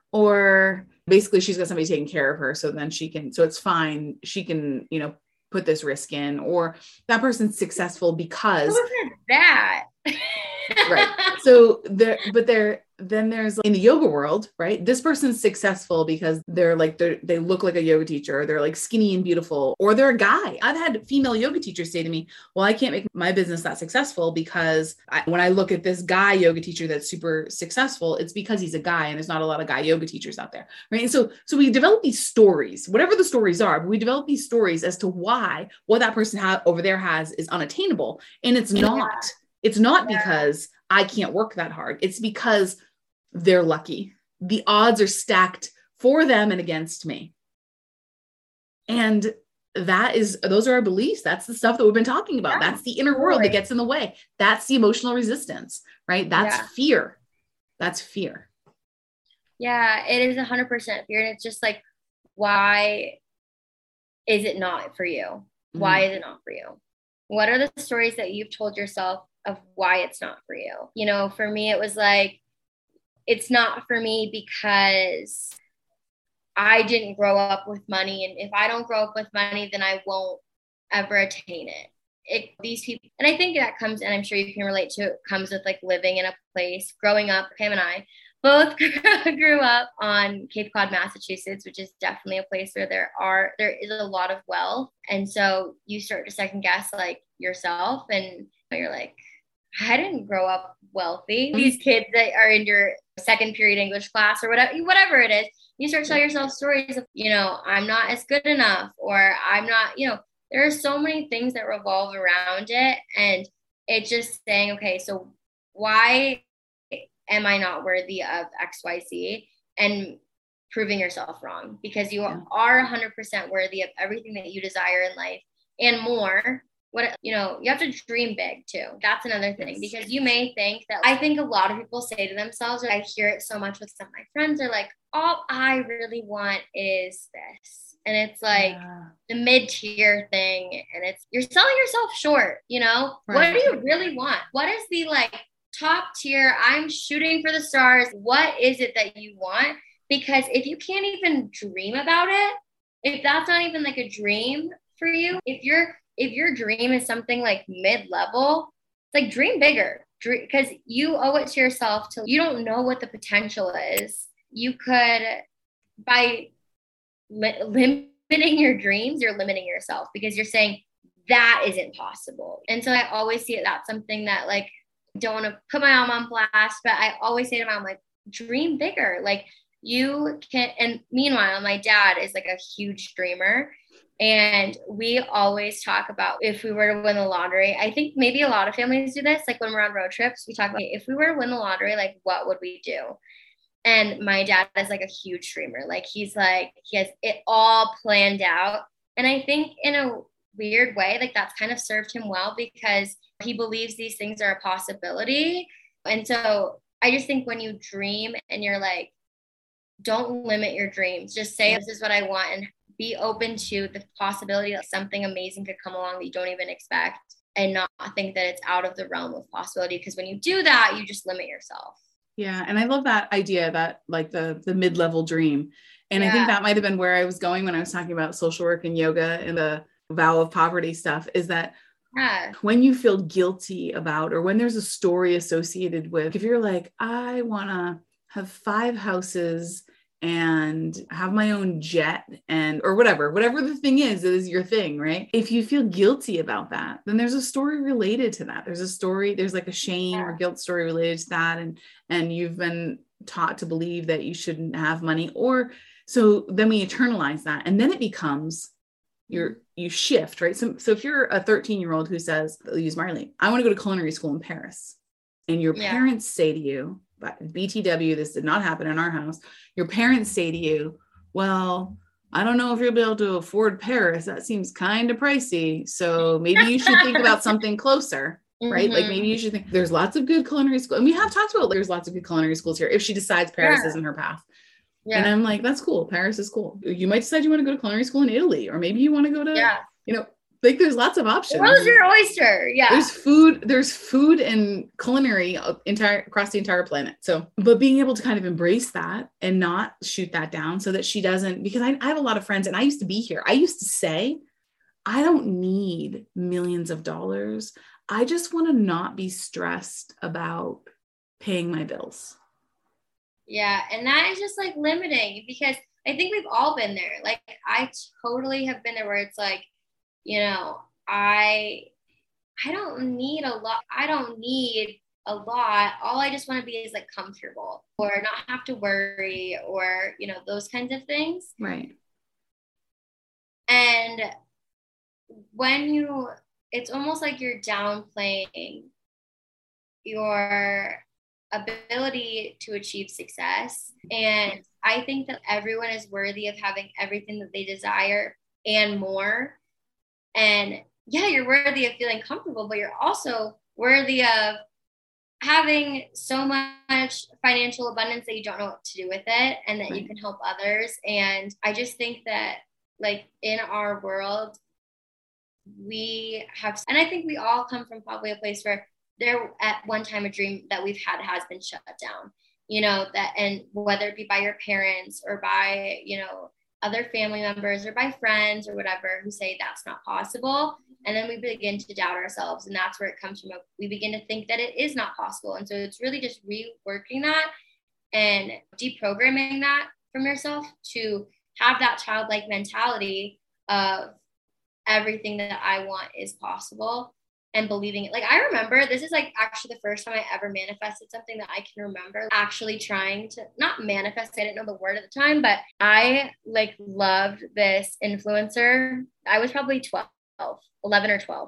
or basically she's got somebody taking care of her. So then she can, so it's fine. She can, you know, put this risk in, or that person's successful because Who is that? Right. So there, but there, then there's in the yoga world, right? This person's successful because they're like, they're, they look like a yoga teacher, or they're like skinny and beautiful, or they're a guy. I've had female yoga teachers say to me, well, I can't make my business that successful because I, when I look at this guy yoga teacher that's super successful, it's because he's a guy, and there's not a lot of guy yoga teachers out there. Right. And so, so we develop these stories, whatever the stories are, but we develop these stories as to why what that person ha- over there has is unattainable. And it's not. Yeah. It's not yeah. because I can't work that hard. It's because they're lucky. The odds are stacked for them and against me. And that is, those are our beliefs. That's the stuff that we've been talking about. Yeah, That's the inner totally. world that gets in the way. That's the emotional resistance, right? That's yeah. fear. That's fear. Yeah, it is one hundred percent fear. And it's just like, why is it not for you? Why mm. is it not for you? What are the stories that you've told yourself of why it's not for you? You know, for me, it was like, it's not for me because I didn't grow up with money. And if I don't grow up with money, then I won't ever attain it. It, these people, and I think that comes, and I'm sure you can relate to it, comes with like living in a place, growing up. Pam and I both grew up on Cape Cod, Massachusetts, which is definitely a place where there are, there is a lot of wealth. And so you start to second guess like yourself, and you're like, I didn't grow up wealthy. These kids that are in your second period English class or whatever, whatever it is, you start to tell yourself stories of, you know, I'm not as good enough, or I'm not, you know, there are so many things that revolve around it. And it's just saying, okay, so why am I not worthy of X, Y, Z? And proving yourself wrong, because you yeah. are one hundred percent worthy of everything that you desire in life and more. What, you know, you have to dream big too. That's another thing, because you may think that, I think a lot of people say to themselves, or I hear it so much with some of my friends, are like, all I really want is this. And it's like yeah. the mid-tier thing. And it's, you're selling yourself short, you know, right. What do you really want? What is the like top tier, I'm shooting for the stars, what is it that you want? Because if you can't even dream about it, if that's not even like a dream for you, if you're if your dream is something like mid-level, it's like dream bigger, because you owe it to yourself. To, you don't know what the potential is. You could, by li- limiting your dreams, you're limiting yourself because you're saying that isn't possible. And so I always see it, that's something that like, don't want to put my mom on blast, but I always say to my mom, like, dream bigger. Like you can, and meanwhile, my dad is like a huge dreamer. And we always talk about if we were to win the lottery. I think maybe a lot of families do this. Like when we're on road trips, we talk about if we were to win the lottery, like what would we do? And my dad is like a huge dreamer. Like he's like, he has it all planned out. And I think in a weird way, like that's kind of served him well because he believes these things are a possibility. And so I just think when you dream and you're like, don't limit your dreams, just say, this is what I want, and be open to the possibility that something amazing could come along that you don't even expect, and not think that it's out of the realm of possibility. Because when you do that, you just limit yourself. Yeah. And I love that idea, that like the, the mid-level dream. And yeah. I think that might've been where I was going when I was talking about social work and yoga and the vow of poverty stuff, is that yeah. when you feel guilty about, or when there's a story associated with, if you're like, I want to have five houses and have my own jet and, or whatever, whatever the thing is, it is your thing, right? If you feel guilty about that, then there's a story related to that. There's a story, there's like a shame yeah. or guilt story related to that. And, and you've been taught to believe that you shouldn't have money, or so then we internalize that. And then it becomes you're, you shift, right? So, so if you're a thirteen year old who says, I'll use Marley, I want to go to culinary school in Paris. And your yeah. parents say to you, but B T W, this did not happen in our house. Your parents say to you, well, I don't know if you'll be able to afford Paris. That seems kind of pricey. So maybe you should think about something closer, right? Mm-hmm. Like maybe you should think there's lots of good culinary schools. And we have talked about there's lots of good culinary schools here if she decides Paris yeah. isn't her path. Yeah. And I'm like, that's cool. Paris is cool. You might decide you want to go to culinary school in Italy, or maybe you want to go to, yeah. you know, like there's lots of options. Where's your oyster? Yeah. There's food, there's food and culinary entire across the entire planet. So, but being able to kind of embrace that and not shoot that down so that she doesn't, because I, I have a lot of friends and I used to be here. I used to say, I don't need millions of dollars. I just want to not be stressed about paying my bills. Yeah. And that is just like limiting, because I think we've all been there. Like I totally have been there where it's like, you know, I, I don't need a lot. I don't need a lot. All I just want to be is like comfortable, or not have to worry, or, you know, those kinds of things. Right. And when you, it's almost like you're downplaying your ability to achieve success. And I think that everyone is worthy of having everything that they desire and more. And yeah, you're worthy of feeling comfortable, but you're also worthy of having so much financial abundance that you don't know what to do with it, and that right. you can help others. And I just think that like in our world, we have, and I think we all come from probably a place where there at one time a dream that we've had has been shut down, you know, that, and whether it be by your parents or by, you know, other family members or by friends or whatever who say that's not possible. And then we begin to doubt ourselves. And that's where it comes from. We begin to think that it is not possible. And so it's really just reworking that and deprogramming that from yourself to have that childlike mentality of everything that I want is possible, and believing it. Like I remember, this is like actually the first time I ever manifested something that I can remember actually trying to not manifest. I didn't know the word at the time, but I like loved this influencer. I was probably twelve, eleven or twelve.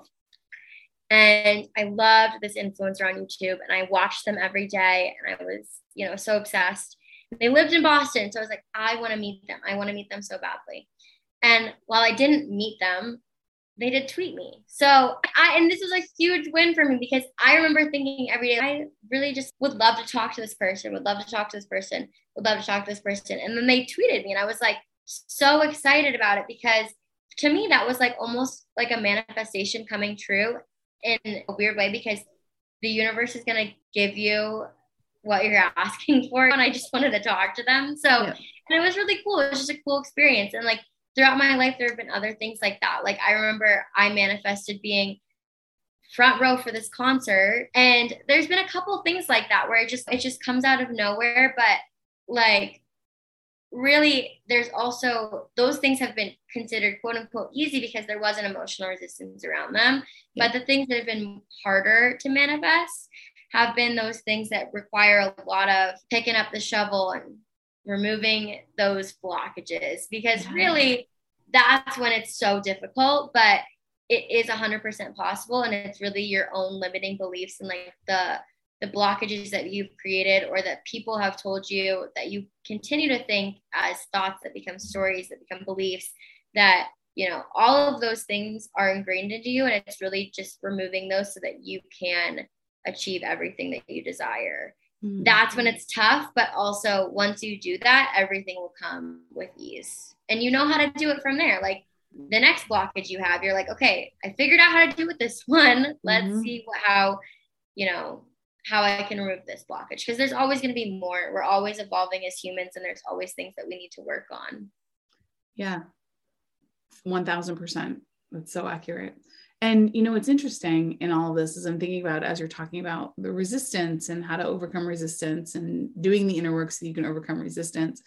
And I loved this influencer on YouTube, and I watched them every day. And I was, you know, so obsessed. They lived in Boston. So I was like, I want to meet them. I want to meet them so badly. And while I didn't meet them, they did tweet me. So I, and this was a huge win for me, because I remember thinking every day, I really just would love to talk to this person, would love to talk to this person, would love to talk to this person. And then they tweeted me, and I was like so excited about it, because to me, that was like almost like a manifestation coming true in a weird way, because the universe is going to give you what you're asking for. And I just wanted to talk to them. So, yeah. And it was really cool. It was just a cool experience. And like, throughout my life, there have been other things like that. Like I remember I manifested being front row for this concert. And there's been a couple of things like that where it just, it just comes out of nowhere. But like, really, there's also those things have been considered quote unquote easy because there wasn't emotional resistance around them. Yeah. But the things that have been harder to manifest have been those things that require a lot of picking up the shovel and removing those blockages, because yeah. really that's when it's so difficult, but it is one hundred percent possible. And it's really your own limiting beliefs and like the the blockages that you've created or that people have told you that you continue to think as thoughts that become stories, that become beliefs, that, you know, all of those things are ingrained into you. And it's really just removing those so that you can achieve everything that you desire. Mm-hmm. That's when it's tough. But also once you do that, everything will come with ease and you know how to do it from there. Like the next blockage you have, you're like, okay, I figured out how to do it this one. Let's mm-hmm. see what, how, you know, how I can remove this blockage, because there's always going to be more. We're always evolving as humans and there's always things that we need to work on. Yeah. one thousand percent. That's so accurate. And, you know, what's interesting in all of this is I'm thinking about, as you're talking about the resistance and how to overcome resistance and doing the inner work so you can overcome resistance,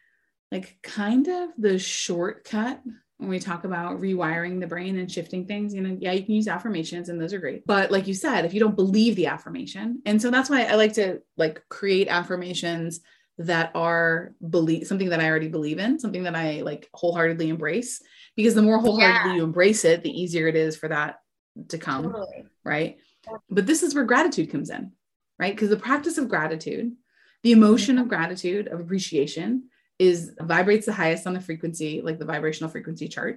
like kind of the shortcut when we talk about rewiring the brain and shifting things, you know, yeah, you can use affirmations and those are great. But like you said, if you don't believe the affirmation, and so that's why I like to like create affirmations that are believe something that I already believe in, something that I like wholeheartedly embrace, because the more wholeheartedly yeah. you embrace it, the easier it is for that to come. Totally. Right. But this is where gratitude comes in, right? Because the practice of gratitude, the emotion mm-hmm. of gratitude, of appreciation, is vibrates the highest on the frequency, like the vibrational frequency chart,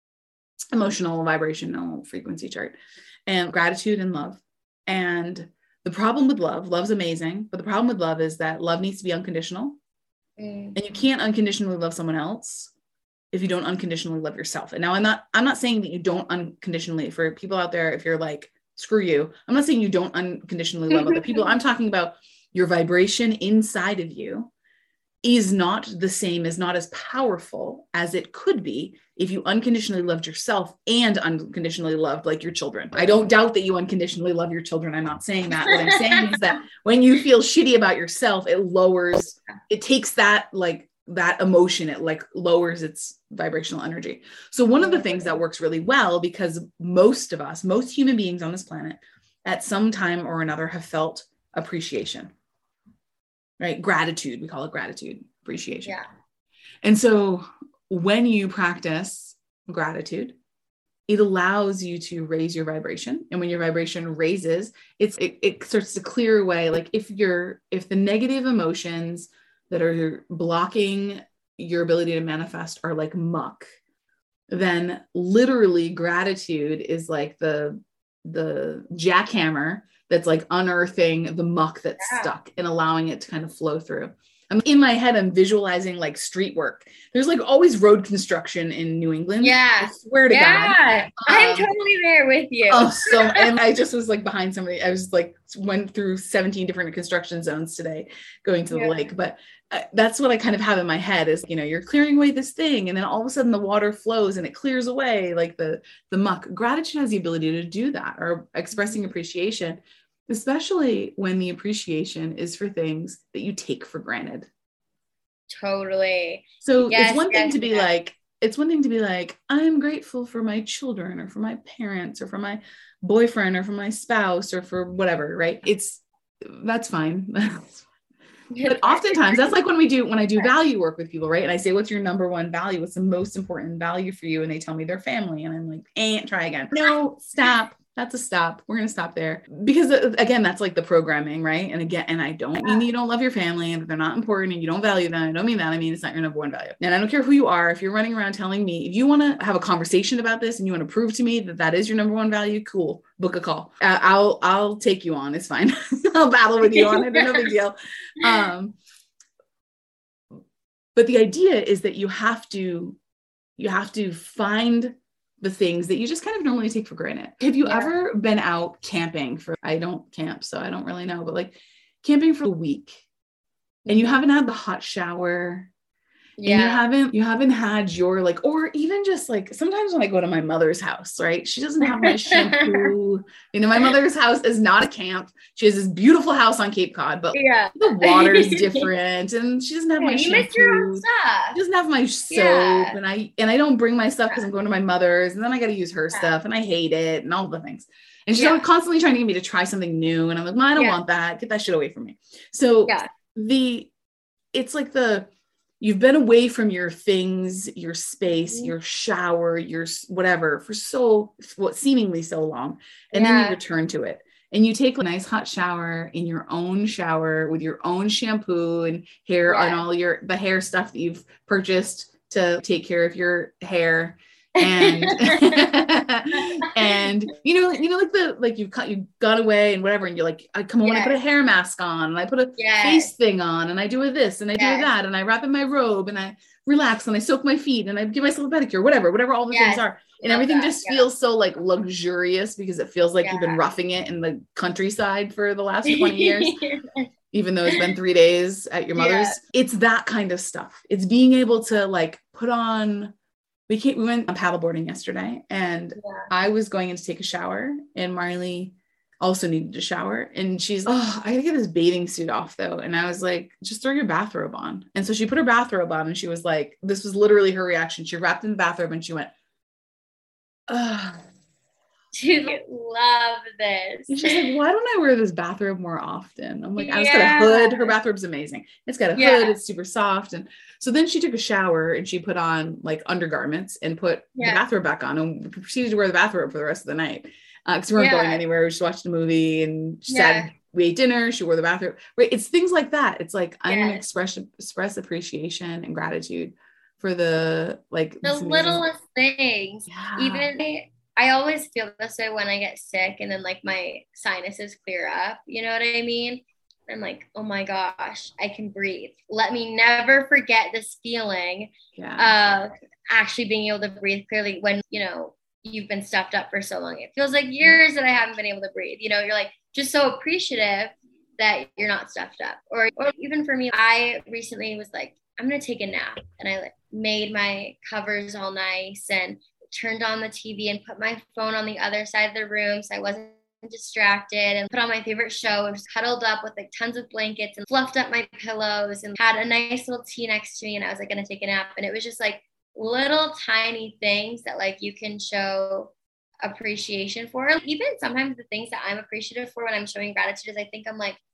emotional vibrational frequency chart, and gratitude and love. And the problem with love, love's amazing, but the problem with love is that love needs to be unconditional. Mm. And you can't unconditionally love someone else if you don't unconditionally love yourself. And now I'm not, I'm not saying that you don't unconditionally, for people out there, if you're like, screw you, I'm not saying you don't unconditionally love other people. I'm talking about your vibration inside of you is not the same, is not as powerful as it could be if you unconditionally loved yourself and unconditionally loved like your children. I don't doubt that you unconditionally love your children. I'm not saying that. What I'm saying is that when you feel shitty about yourself, it lowers, it takes that like that emotion, it like lowers its vibrational energy. So one of the things that works really well, because most of us, most human beings on this planet at some time or another have felt appreciation. Right? Gratitude. We call it gratitude, appreciation. Yeah. And so when you practice gratitude, it allows you to raise your vibration. And when your vibration raises, it's, it, it starts to clear away. Like if you're, if the negative emotions that are blocking your ability to manifest are like muck, then literally gratitude is like the, the jackhammer that's like unearthing the muck that's yeah. stuck and allowing it to kind of flow through. I'm in my head, I'm visualizing like street work. There's like always road construction in New England. Yeah. I swear to yeah. God. I'm um, totally there with you. Oh, so, and I just was like behind somebody. I was like, went through seventeen different construction zones today going to the yeah. lake. But uh, that's what I kind of have in my head is, you know, you're clearing away this thing and then all of a sudden the water flows and it clears away like the, the muck. Gratitude has the ability to do that, or expressing appreciation, especially when the appreciation is for things that you take for granted. Totally. So yes, it's one thing yes, to be yes. like, it's one thing to be like, I'm grateful for my children or for my parents or for my boyfriend or for my spouse or for whatever, right? It's, that's fine. But oftentimes that's like when we do, when I do value work with people, right? And I say, what's your number one value? What's the most important value for you? And they tell me their family. And I'm like, eh, try again. No, stop. That's a stop. We're going to stop there because again, that's like the programming, right? And again, and I don't mean you don't love your family and they're not important and you don't value them. I don't mean that. I mean, it's not your number one value. And I don't care who you are. If you're running around telling me, if you want to have a conversation about this and you want to prove to me that that is your number one value, cool, book a call. Uh, I'll, I'll take you on. It's fine. I'll battle with you on it. No big deal. Um, but the idea is that you have to, you have to find the things that you just kind of normally take for granted. Have you yeah. ever been out camping for, I don't camp, so I don't really know, but like camping for a week and you haven't had the hot shower, Yeah. And you haven't, you haven't had your like, or even just like, sometimes when I go to my mother's house, right? She doesn't have my shampoo. You know, my mother's house is not a camp. She has this beautiful house on Cape Cod, but yeah. the water's different and she doesn't have yeah, my you shampoo. miss your own stuff. She doesn't have my soap Yeah. and I, and I don't bring my stuff because I'm going to my mother's and then I got to use her Yeah. stuff and I hate it and all the things. And she's Yeah. always constantly trying to get me to try something new. And I'm like, well, I don't Yeah. want that. Get that shit away from me. So Yeah. the, it's like the, you've been away from your things, your space, Mhm. your shower, your s- whatever for so, what seemingly so long. And then Yeah. you return to it and you take a nice hot shower in your own shower with your own shampoo and hair Yeah. and all your, the hair stuff that you've purchased to take care of your hair. And and you know you know like the like you've cut you've gone away and whatever and you're like I come home and I put a Yes. hair mask on and I put a Yes. face thing on and I do a this and I do a Yes. that and I wrap in my robe and I relax and I soak my feet and I give myself a pedicure, whatever whatever all the Yes. things are, and Love everything that. just Yeah. feels so like luxurious because it feels like Yeah. you've been roughing it in the countryside for the last twenty years. Even though it's been three days at your mother's. Yeah. It's that kind of stuff. It's being able to like put on, we came, we went on paddleboarding yesterday and Yeah. I was going in to take a shower and Marley also needed a shower. And she's, oh, I gotta get this bathing suit off though. And I was like, just throw your bathrobe on. And so she put her bathrobe on and she was like, this was literally her reaction. She wrapped in the bathrobe and she went, ugh. She's like, love this. And she's like, why don't I wear this bathrobe more often? I'm like, I yeah. just got a hood. Her bathrobe's amazing. It's got a Yeah. hood. It's super soft. And so then she took a shower and she put on like undergarments and put Yeah. the bathrobe back on and proceeded to wear the bathrobe for the rest of the night. Uh, cause we weren't Yeah. going anywhere. We just watched a movie and she Yeah. said, we ate dinner. She wore the bathrobe. Right. It's things like that. It's like, I'm going to Yes. express, express appreciation and gratitude for the, like The this amazing- littlest things. Yeah. Even I, I always feel this way when I get sick and then like my sinuses clear up. You know what I mean? I'm like, oh my gosh, I can breathe. Let me never forget this feeling yeah. of actually being able to breathe clearly when, you know, you've been stuffed up for so long. It feels like years that I haven't been able to breathe. You know, you're like just so appreciative that you're not stuffed up. Or, or even for me, I recently was like, I'm going to take a nap. And I like made my covers all nice and turned on the T V and put my phone on the other side of the room so I wasn't distracted, and put on my favorite show and just cuddled up with like tons of blankets and fluffed up my pillows and had a nice little tea next to me, and I was like going to take a nap. And it was just like little tiny things that like you can show appreciation for. Even sometimes the things that I'm appreciative for when I'm showing gratitude is I think I'm like,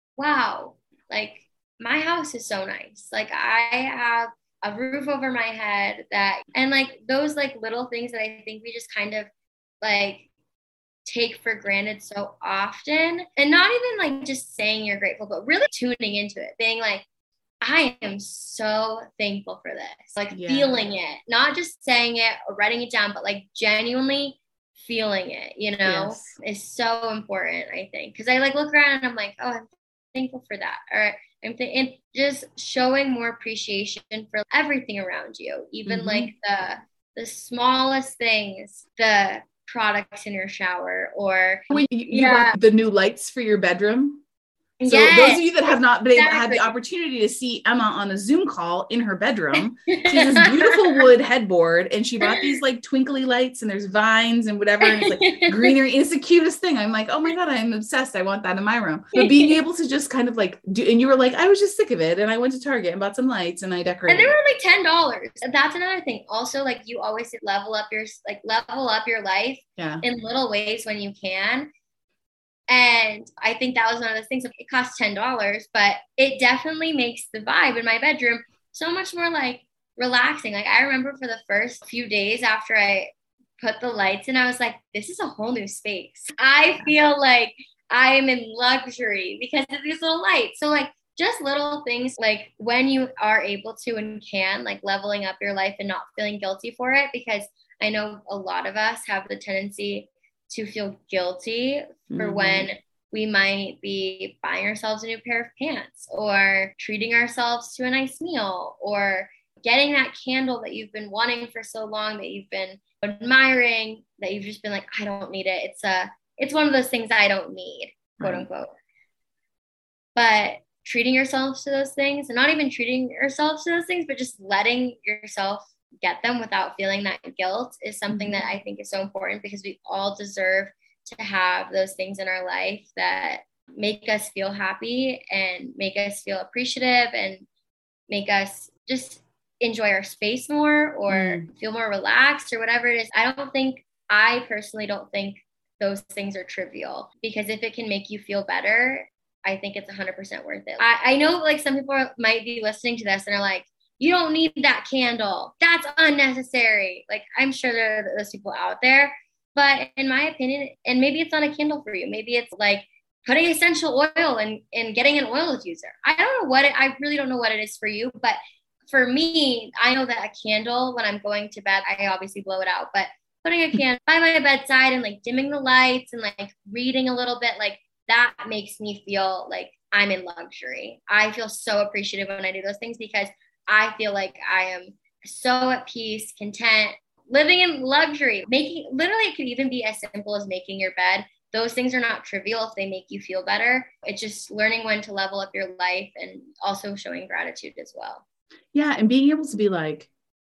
wow, like my house is so nice. Like I have a roof over my head, that, and like those like little things that I think we just kind of like take for granted so often. And not even like just saying you're grateful, but really tuning into it, being like, I am so thankful for this, like Yeah. feeling it, not just saying it or writing it down, but like genuinely feeling it, you know, Yes. is so important, I think. Cause I like look around and I'm like, oh, I'm thankful for that. Or I'm th- and just showing more appreciation for everything around you, even Mhm. like the the smallest things, the products in your shower, or When you, you yeah. bought the new lights for your bedroom. So Yes, those of you that have not been able, had exactly. the opportunity to see Emma on a Zoom call in her bedroom, she has this beautiful wood headboard and she bought these like twinkly lights and there's vines and whatever. And it's like greenery. It's the cutest thing. I'm like, oh my God, I'm obsessed. I want that in my room. But being able to just kind of like do, and you were like, I was just sick of it. And I went to Target and bought some lights and I decorated. And they were like ten dollars. That's another thing. Also, like you always say, level up your, like level up your life yeah. in little ways when you can. And I think that was one of those things. It costs ten dollars, but it definitely makes the vibe in my bedroom so much more like relaxing. Like I remember for the first few days after I put the lights in, I was like, this is a whole new space. I feel like I am in luxury because of these little lights. So like just little things, like when you are able to and can, like leveling up your life and not feeling guilty for it, because I know a lot of us have the tendency to feel guilty for Mhm. when we might be buying ourselves a new pair of pants or treating ourselves to a nice meal or getting that candle that you've been wanting for so long, that you've been admiring, that you've just been like, I don't need it. It's a, it's one of those things I don't need, quote Right. unquote. But treating yourselves to those things, and not even treating yourselves to those things, but just letting yourself get them without feeling that guilt is something that I think is so important, because we all deserve to have those things in our life that make us feel happy and make us feel appreciative and make us just enjoy our space more or mm. feel more relaxed or whatever it is. I don't think, I personally don't think those things are trivial, because if it can make you feel better, I think it's one hundred percent worth it. I, I know like some people are, might be listening to this and are like, you don't need that candle. That's unnecessary. Like, I'm sure there are those people out there, but in my opinion, and maybe it's not a candle for you. Maybe it's like putting essential oil and, and getting an oil diffuser. I don't know what it, I really don't know what it is for you, but for me, I know that a candle, when I'm going to bed, I obviously blow it out, but putting a candle by my bedside and like dimming the lights and like reading a little bit, like that makes me feel like I'm in luxury. I feel so appreciative when I do those things, because I feel like I am so at peace, content, living in luxury. Making, literally, it could even be as simple as making your bed. Those things are not trivial if they make you feel better. It's just learning when to level up your life and also showing gratitude as well. Yeah. And being able to be like,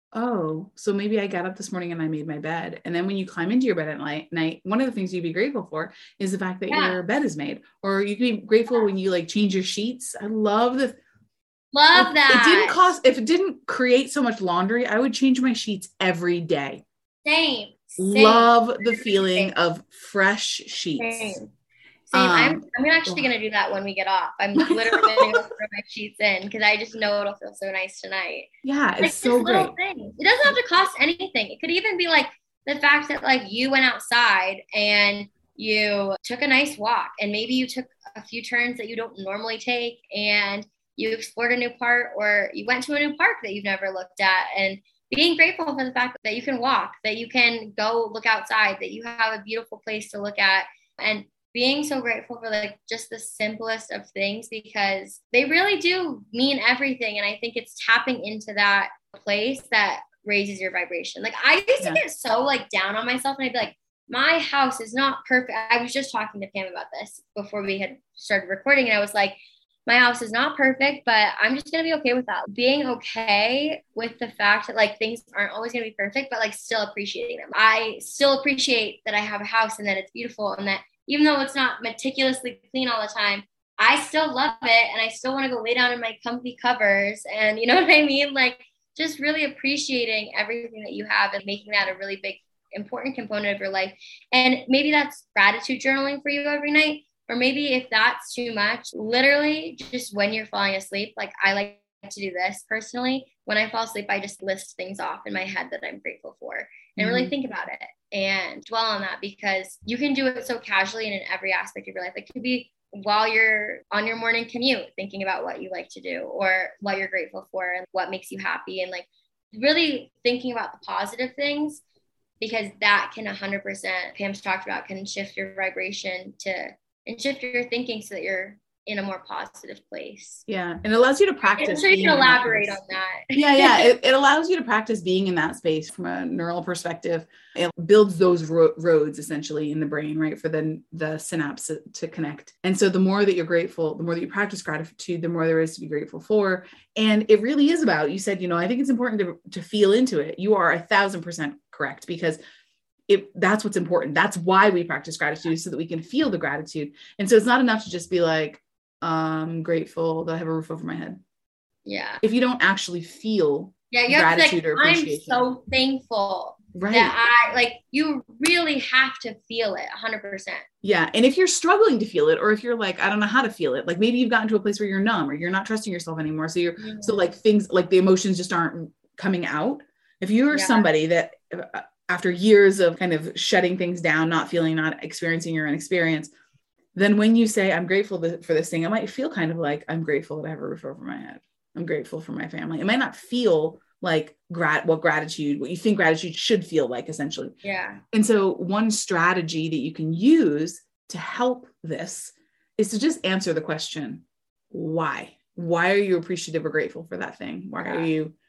oh, so maybe I got up this morning and I made my bed. And then when you climb into your bed at night, night one of the things you'd be grateful for is the fact that yeah. your bed is made. Or you can be grateful yeah. when you like change your sheets. I love the Love if, that. It didn't cost, if it didn't create so much laundry, I would change my sheets every day. Same. Same. Love the feeling Same. of fresh sheets. Same. Same. Um, I'm I'm actually going to do that when we get off. I'm literally going to go throw my sheets in, because I just know it'll feel so nice tonight. Yeah, it's, it's so great. Things. It doesn't have to cost anything. It could even be like the fact that like you went outside and you took a nice walk, and maybe you took a few turns that you don't normally take, and you explored a new part, or you went to a new park that you've never looked at, and being grateful for the fact that you can walk, that you can go look outside, that you have a beautiful place to look at, and being so grateful for like just the simplest of things, because they really do mean everything. And I think it's tapping into that place that raises your vibration. Like I used yeah. to get so like down on myself, and I'd be like, my house is not perfect. I was just talking to Pam about this before we had started recording, and I was like, my house is not perfect, but I'm just going to be okay with that. Being okay with the fact that like things aren't always going to be perfect, but like still appreciating them. I still appreciate that I have a house and that it's beautiful, and that even though it's not meticulously clean all the time, I still love it. And I still want to go lay down in my comfy covers. And you know what I mean? Like just really appreciating everything that you have and making that a really big, important component of your life. And maybe that's gratitude journaling for you every night. Or maybe if that's too much, literally just when you're falling asleep, like I like to do this personally. When I fall asleep, I just list things off in my head that I'm grateful for and mm-hmm. really think about it and dwell on that, because you can do it so casually and in every aspect of your life. It could be while you're on your morning commute, thinking about what you like to do or what you're grateful for and what makes you happy, and like really thinking about the positive things, because that can one hundred percent, Pam's talked about, can shift your vibration to and shift your thinking so that you're in a more positive place. Yeah. And it allows you to practice. I'm sure you can elaborate on that. yeah. Yeah. It, it allows you to practice being in that space from a neural perspective. It builds those ro- roads essentially in the brain, right? For the, the synapse to connect. And so the more that you're grateful, the more that you practice gratitude, the more there is to be grateful for. And it really is about, you said, you know, I think it's important to, to feel into it. You are a thousand percent correct, because It, that's what's important. That's why we practice gratitude, so that we can feel the gratitude. And so it's not enough to just be like, I'm grateful that I have a roof over my head. Yeah. If you don't actually feel yeah, you gratitude have to, like, or appreciation. I'm so thankful right. that I like, you really have to feel it one hundred percent. Yeah. And if you're struggling to feel it, or if you're like, I don't know how to feel it, like maybe you've gotten to a place where you're numb or you're not trusting yourself anymore. So you're, mm-hmm. so like things like the emotions just aren't coming out. If you're yeah. somebody that uh, after years of kind of shutting things down, not feeling, not experiencing your own experience, then when you say, I'm grateful for this thing, it might feel kind of like, I'm grateful that I have a roof over my head. I'm grateful for my family. It might not feel like grat- what gratitude, what you think gratitude should feel like, essentially. Yeah. And so one strategy that you can use to help this is to just answer the question, why? Why are you appreciative or grateful for that thing? Why yeah. are you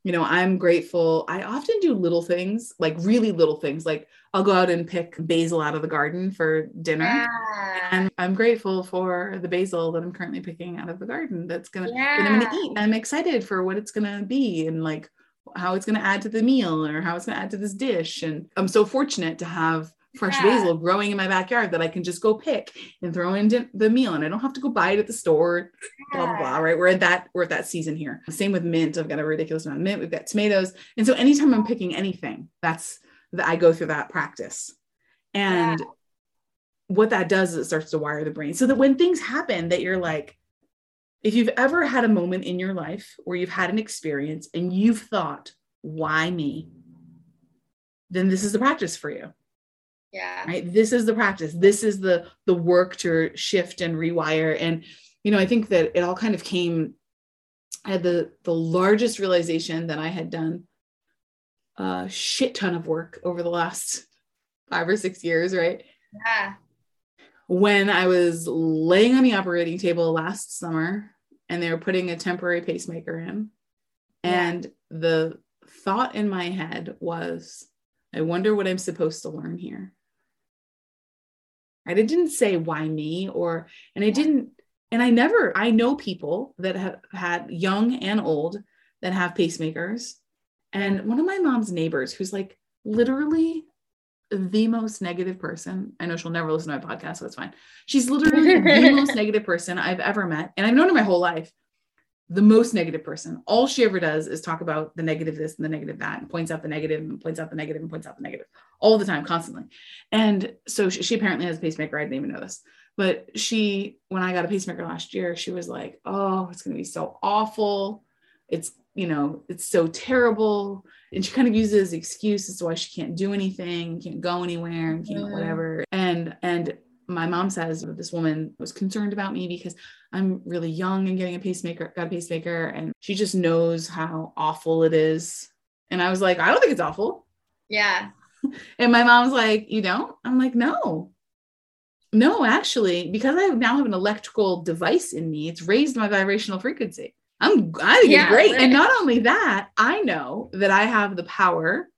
You know, I'm grateful. I often do little things, like really little things. Like I'll go out and pick basil out of the garden for dinner. Yeah. And I'm grateful for the basil that I'm currently picking out of the garden that's gonna Yeah. that I'm gonna eat. I'm excited for what it's gonna be and like how it's gonna add to the meal or how it's gonna add to this dish. And I'm so fortunate to have fresh Yeah. basil growing in my backyard that I can just go pick and throw into the meal, and I don't have to go buy it at the store. Yeah. Blah blah blah. Right? We're at that we're at that season here. Same with mint. I've got a ridiculous amount of mint. We've got tomatoes, and so anytime I'm picking anything, that's that I go through that practice. And yeah. what that does is it starts to wire the brain so that when things happen that you're like, if you've ever had a moment in your life where you've had an experience and you've thought, why me? Then this is the practice for you. Yeah. Right. This is the practice. This is the, the work to shift and rewire. And, you know, I think that it all kind of came, I had the, the largest realization that I had done a shit ton of work over the last five or six years. Right. Yeah. When I was laying on the operating table last summer and they were putting a temporary pacemaker in, and yeah. the thought in my head was, I wonder what I'm supposed to learn here. Right? It didn't say why me or, and I didn't, and I never, I know people that have had young and old that have pacemakers. And one of my mom's neighbors who's like literally the most negative person. I know she'll never listen to my podcast, so it's fine. She's literally the most negative person I've ever met. And I've known her my whole life. The most negative person. All she ever does is talk about the negative this and the negative that, and points out the negative and points out the negative and points out the negative all the time, constantly. And so she, she apparently has a pacemaker. I didn't even know this, but she, when I got a pacemaker last year, she was like, oh, it's going to be so awful. It's, you know, it's so terrible. And she kind of uses the excuse as to why she can't do anything, can't go anywhere, and can't whatever. And, and my mom says this woman was concerned about me because I'm really young and getting a pacemaker, got a pacemaker. And she just knows how awful it is. And I was like, I don't think it's awful. Yeah. And my mom's like, you don't? I'm like, no, no, actually, because I now have an electrical device in me, it's raised my vibrational frequency. I'm, I think yeah, it's great. Right. And not only that, I know that I have the power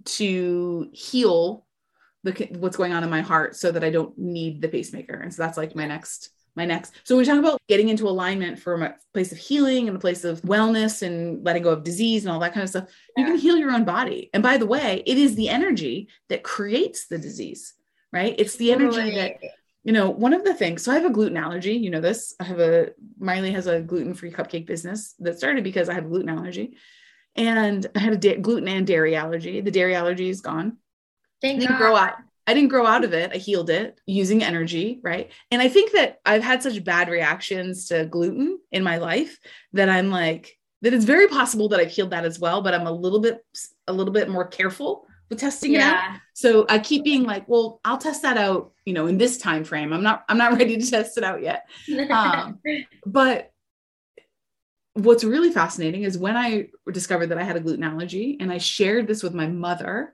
to heal the, what's going on in my heart so that I don't need the pacemaker. And so that's like my next, my next. So we talk about getting into alignment from a place of healing and a place of wellness and letting go of disease and all that kind of stuff. Yeah. You can heal your own body. And by the way, it is the energy that creates the disease, right? It's the energy totally. that, you know, one of the things, so I have a gluten allergy, you know this, I have a, Miley has a gluten-free cupcake business that started because I have a gluten allergy, and I had a da- gluten and dairy allergy. The dairy allergy is gone. Thank I didn't God. grow out. I didn't grow out of it. I healed it using energy. Right. And I think that I've had such bad reactions to gluten in my life that I'm like, that it's very possible that I've healed that as well, but I'm a little bit, a little bit more careful with testing yeah. it out. So I keep being like, well, I'll test that out, you know, in this time frame. I'm not, I'm not ready to test it out yet. Um, but what's really fascinating is when I discovered that I had a gluten allergy and I shared this with my mother,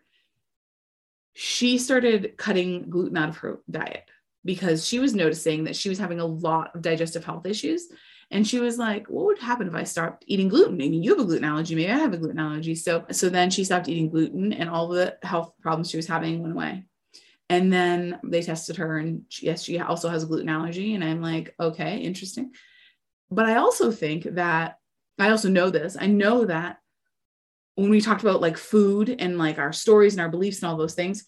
she started cutting gluten out of her diet because she was noticing that she was having a lot of digestive health issues. And she was like, what would happen if I stopped eating gluten? I mean, you have a gluten allergy. Maybe I have a gluten allergy. So, so then she stopped eating gluten and all the health problems she was having went away. And then they tested her and she, yes, she also has a gluten allergy. And I'm like, okay, interesting. But I also think that, I also know this, I know that when we talked about like food and like our stories and our beliefs and all those things,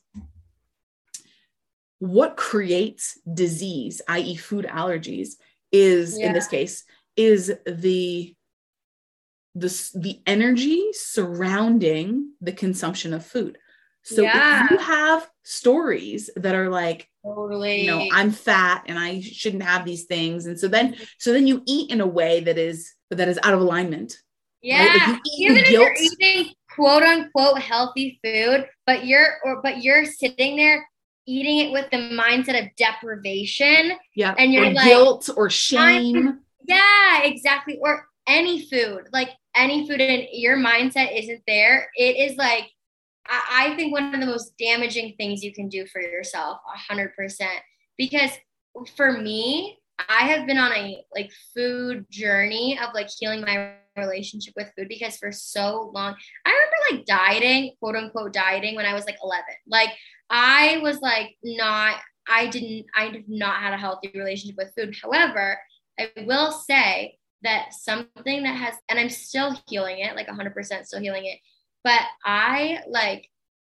what creates disease, that is food allergies, is yeah. in this case, is the, the, the energy surrounding the consumption of food. So yeah. if you have stories that are like, totally. you know, I'm fat and I shouldn't have these things. And so then, so then you eat in a way that is, that is out of alignment. Yeah. Right? Like you eat Even if guilt. you're eating quote unquote healthy food, but you're, or, but you're sitting there eating it with the mindset of deprivation. Yeah. And you're or like, guilt or shame. I'm, yeah, exactly. Or any food, like any food, and your mindset isn't there. It is like, I, I think one of the most damaging things you can do for yourself, a hundred percent, because for me, I have been on a like food journey of like healing my relationship with food, because for so long, I remember like dieting, quote unquote dieting, when I was like eleven. Like I was like not, I didn't, I did not had a healthy relationship with food. However, I will say that something that has, and I'm still healing it, like one hundred percent still healing it, but I like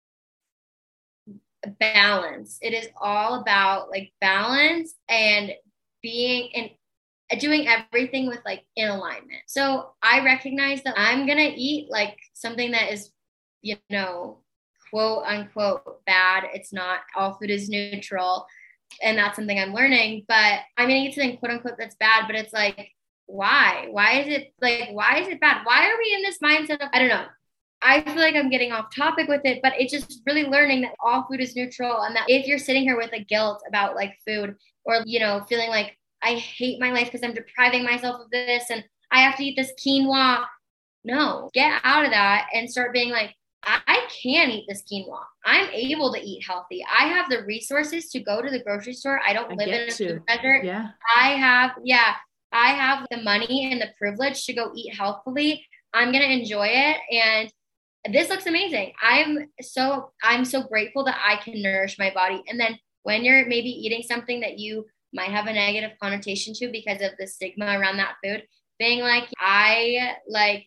balance. It is all about like balance and being and doing everything with like in alignment. So I recognize that I'm going to eat like something that is, you know, quote unquote bad. It's not, all food is neutral. And that's something I'm learning, but I'm going to eat something quote unquote that's bad, but it's like, why? Why is it like, why is it bad? Why are we in this mindset of, I don't know. I feel like I'm getting off topic with it, but it's just really learning that all food is neutral, and that if you're sitting here with a guilt about like food, or, you know, feeling like I hate my life because I'm depriving myself of this and I have to eat this quinoa. No, get out of that and start being like, I, I can eat this quinoa. I'm able to eat healthy. I have the resources to go to the grocery store. I don't I live in a to. food desert. Yeah. I have, yeah, I have the money and the privilege to go eat healthily. I'm going to enjoy it. And this looks amazing. I'm so, I'm so grateful that I can nourish my body. And then when you're maybe eating something that you might have a negative connotation to because of the stigma around that food, being like, I like,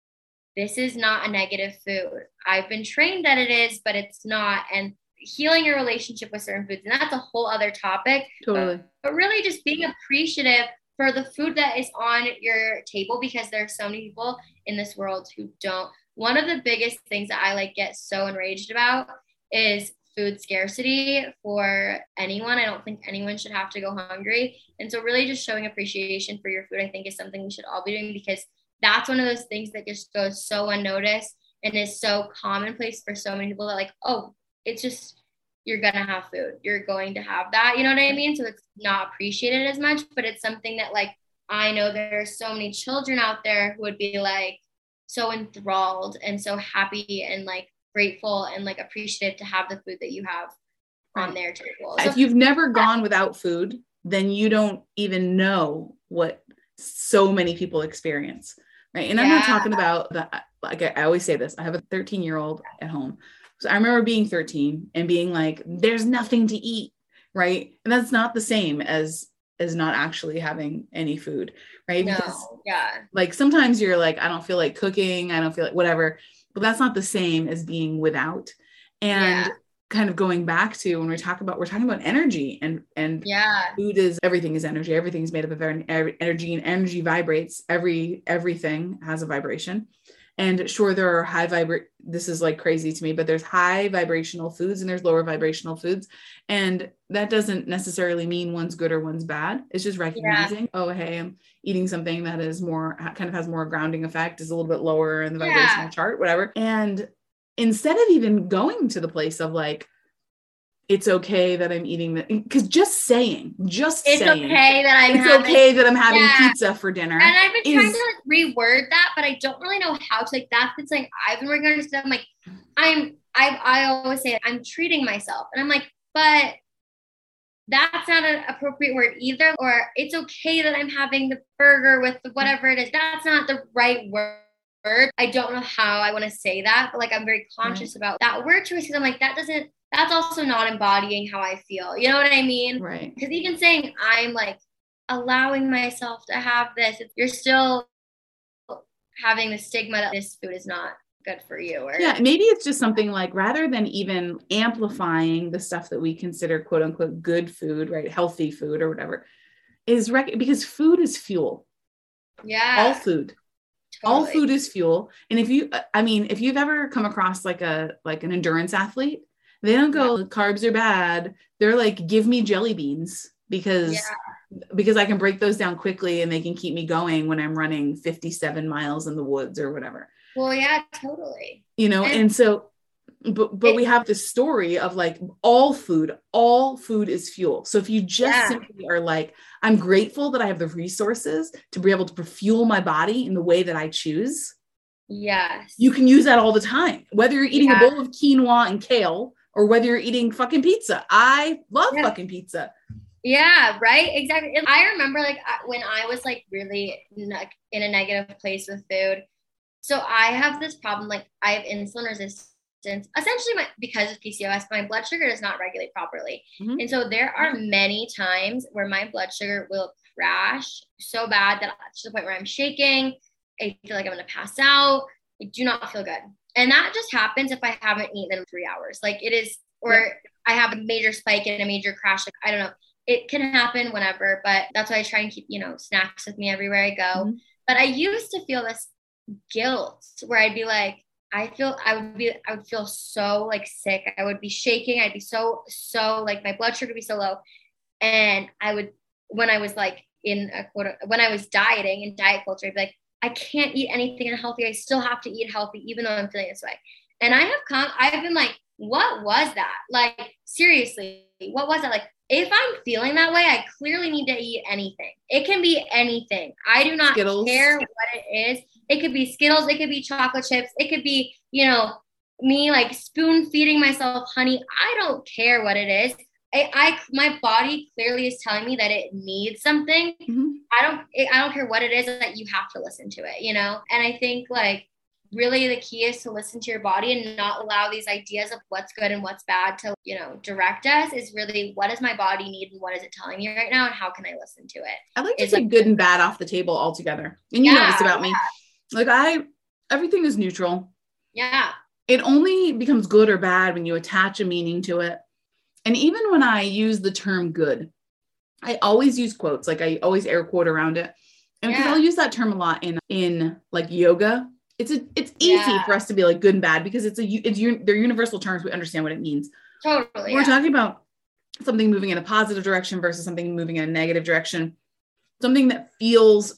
this is not a negative food. I've been trained that it is, but it's not. And healing your relationship with certain foods. And that's a whole other topic. Totally. But, but really just being appreciative for the food that is on your table, because there are so many people in this world who don't. One of the biggest things that I like get so enraged about is food scarcity for anyone. I don't think anyone should have to go hungry. And so really just showing appreciation for your food, I think, is something we should all be doing, because that's one of those things that just goes so unnoticed and is so commonplace for so many people that like, oh, it's just, you're going to have food. You're going to have that. You know what I mean? So it's not appreciated as much, but it's something that like, I know there are so many children out there who would be like so enthralled and so happy and like grateful and like appreciative to have the food that you have on their table. So, if you've never gone without food, then you don't even know what so many people experience. Right. And yeah. I'm not talking about the, like I always say this, I have a thirteen year old at home. So I remember being thirteen and being like, there's nothing to eat. Right. And that's not the same as, as not actually having any food. Right. No, because yeah. like sometimes you're like, I don't feel like cooking. I don't feel like whatever, but that's not the same as being without. And yeah. kind of going back to when we talk about, we're talking about energy and, and yeah, food is, everything is energy. Everything is made up of energy, and energy vibrates. Every, everything has a vibration. And sure, there are high vibrate. This is like crazy to me, but there's high vibrational foods and there's lower vibrational foods. And that doesn't necessarily mean one's good or one's bad. It's just recognizing, yeah. oh, hey, I'm eating something that is more, kind of has more grounding effect, is a little bit lower in the vibrational yeah. chart, whatever. And instead of even going to the place of like, it's okay that I'm eating that, because just saying, just it's saying, okay that I'm it's having, okay that I'm having yeah. pizza for dinner. And I've been is, trying to like reword that, but I don't really know how to. Like that's it's like I've been working on this. I'm like, I'm, I, I always say I'm treating myself, and I'm like, but that's not an appropriate word either. Or it's okay that I'm having the burger with the whatever it is. That's not the right word. I don't know how I want to say that, but like I'm very conscious right. about that word choice, because I'm like, that doesn't. That's also not embodying how I feel. You know what I mean? Right. Because even saying I'm like allowing myself to have this, you're still having the stigma that this food is not good for you. Or yeah, maybe it's just something like, rather than even amplifying the stuff that we consider quote unquote good food, right? Healthy food or whatever, is rec- because food is fuel. Yeah. All food. Totally. All food is fuel. And if you, I mean, if you've ever come across like a, like an endurance athlete, they don't go, yeah. carbs are bad. They're like, give me jelly beans because, yeah. because I can break those down quickly and they can keep me going when I'm running fifty-seven miles in the woods or whatever. Well, yeah, totally. You know, and, and so, but, but it, we have this story of like all food, all food is fuel. So if you just yeah. simply are like, I'm grateful that I have the resources to be able to fuel my body in the way that I choose. Yes. You can use that all the time, whether you're eating yeah. a bowl of quinoa and kale, or whether you're eating fucking pizza. I love yeah. fucking pizza. Yeah, right. Exactly. And I remember like when I was like really ne- in a negative place with food. So I have this problem, like I have insulin resistance, essentially my, because of P C O S, my blood sugar does not regulate properly. Mm-hmm. And so there are many times where my blood sugar will crash so bad that to the point where I'm shaking. I feel like I'm going to pass out. I do not feel good. And that just happens if I haven't eaten in three hours. Like it is, or yeah. I have a major spike and a major crash. Like, I don't know. It can happen whenever, but that's why I try and keep, you know, snacks with me everywhere I go. Mm-hmm. But I used to feel this guilt where I'd be like, I feel, I would be, I would feel so like sick. I would be shaking. I'd be so, so like my blood sugar would be so low. And I would, when I was like in a quote, when I was dieting in diet culture, I'd be like, I can't eat anything unhealthy. I still have to eat healthy, even though I'm feeling this way. And I have come, I've been like, what was that? Like, seriously, what was that? Like, if I'm feeling that way, I clearly need to eat anything. It can be anything. I do not Skittles. care what it is. It could be Skittles. It could be chocolate chips. It could be, you know, me like spoon feeding myself honey. I don't care what it is. I, I my body clearly is telling me that it needs something. Mm-hmm. I don't, I don't care what it is, that you have to listen to it, you know? And I think like really the key is to listen to your body and not allow these ideas of what's good and what's bad to, you know, direct us. Is really, what does my body need and what is it telling me right now and how can I listen to it? I like to it's take like, good and bad off the table altogether. And you yeah, know this about yeah. me. Like I, everything is neutral. Yeah. It only becomes good or bad when you attach a meaning to it. And even when I use the term good, I always use quotes, like I always air quote around it. And because yeah. I'll use that term a lot in, in like yoga. It's a, it's easy yeah. for us to be like good and bad because it's a, it's, they're universal terms. We understand what it means. Totally. We're yeah. talking about something moving in a positive direction versus something moving in a negative direction, something that feels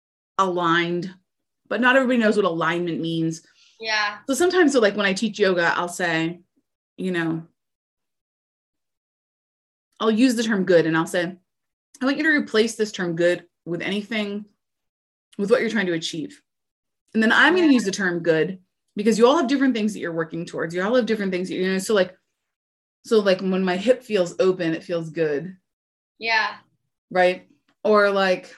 aligned, but not everybody knows what alignment means. Yeah. So sometimes, so like when I teach yoga, I'll say, you know, I'll use the term good and I'll say, I want you to replace this term good with anything, with what you're trying to achieve. And then I'm yeah. going to use the term good because you all have different things that you're working towards. You all have different things, that, you know, so like, so like when my hip feels open, it feels good. Yeah. Right. Or like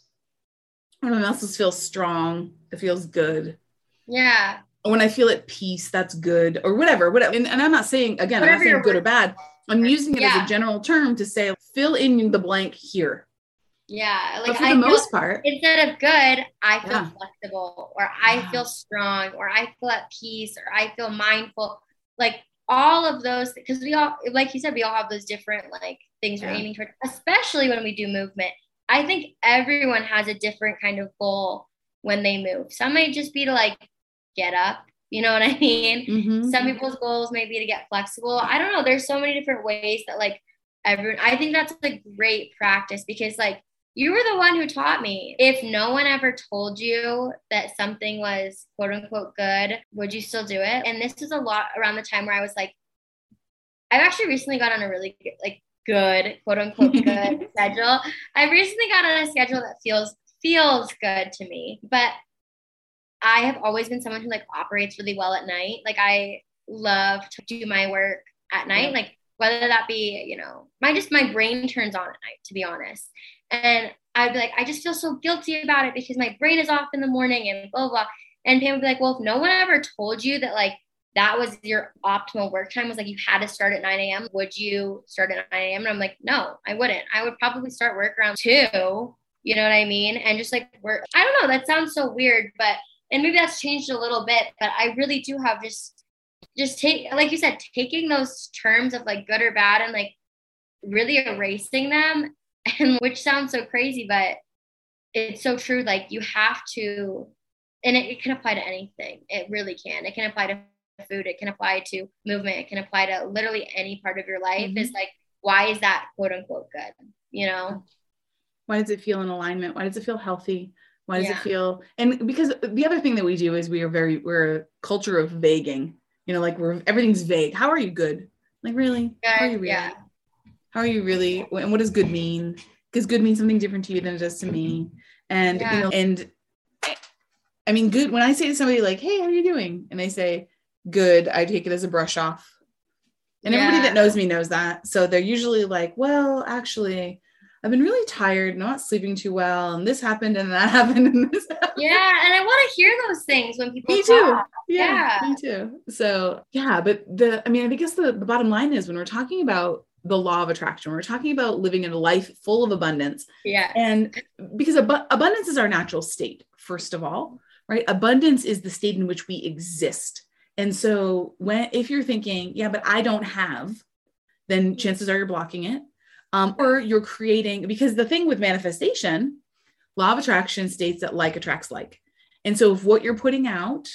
when my muscles feel strong, it feels good. Yeah. Or when I feel at peace, that's good or whatever, whatever. And, and I'm not saying, again, whatever I'm not saying good or bad. I'm using it yeah. as a general term to say, fill in the blank here. Yeah. Like but for I the feel, most part, instead of good, I feel yeah. flexible or I yeah. feel strong or I feel at peace or I feel mindful. Like all of those, because we all, like you said, we all have those different like things yeah. we're aiming toward, especially when we do movement. I think everyone has a different kind of goal when they move. Some might just be to like get up. You know what I mean? Mm-hmm. Some people's goals may be to get flexible. I don't know. There's so many different ways that like everyone, I think that's a great practice because like you were the one who taught me. If no one ever told you that something was quote unquote good, would you still do it? And this was a lot around the time where I was like, I've actually recently got on a really good, like good, quote unquote good schedule. I recently got on a schedule that feels, feels good to me, but I have always been someone who like operates really well at night. Like I love to do my work at night, yeah. like whether that be, you know, my, just my brain turns on at night, to be honest. And I'd be like, I just feel so guilty about it because my brain is off in the morning and blah, blah. And Pam would be like, well, if no one ever told you that like, that was your optimal work time was like, you had to start at nine a.m. Would you start at nine a.m.? And I'm like, no, I wouldn't. I would probably start work around two, you know what I mean? And just like work. I don't know. That sounds so weird, but and maybe that's changed a little bit, but I really do have just, just take, like you said, taking those terms of like good or bad and like really erasing them, and which sounds so crazy, but it's so true. Like you have to, and it, it can apply to anything. It really can. It can apply to food. It can apply to movement. It can apply to literally any part of your life. Mm-hmm. Is like, why is that quote unquote good? You know? Why does it feel in alignment? Why does it feel healthy? Why does yeah. it feel, and because the other thing that we do is we are very, we're a culture of vaguing, you know, like we're, everything's vague. How are you good? Like, really? Good, How are you really? Yeah. How are you really? And what does good mean? Because good means something different to you than it does to me. And, yeah. you know, and I mean, good, when I say to somebody like, hey, how are you doing? And they say good, I take it as a brush off. And yeah. everybody that knows me knows that. So they're usually like, well, actually, I've been really tired, not sleeping too well, and this happened and that happened and this happened. Yeah, and I want to hear those things when people Me talk. too. Yeah, Yeah. me too. So yeah, but the, I mean, I guess the, the bottom line is when we're talking about the law of attraction, we're talking about living in a life full of abundance. Yeah. And because ab- abundance is our natural state, first of all, right? Abundance is the state in which we exist. And so when, if you're thinking, yeah, but I don't have, then chances are you're blocking it. Um, or you're creating, because the thing with manifestation, law of attraction states that like attracts like. And so if what you're putting out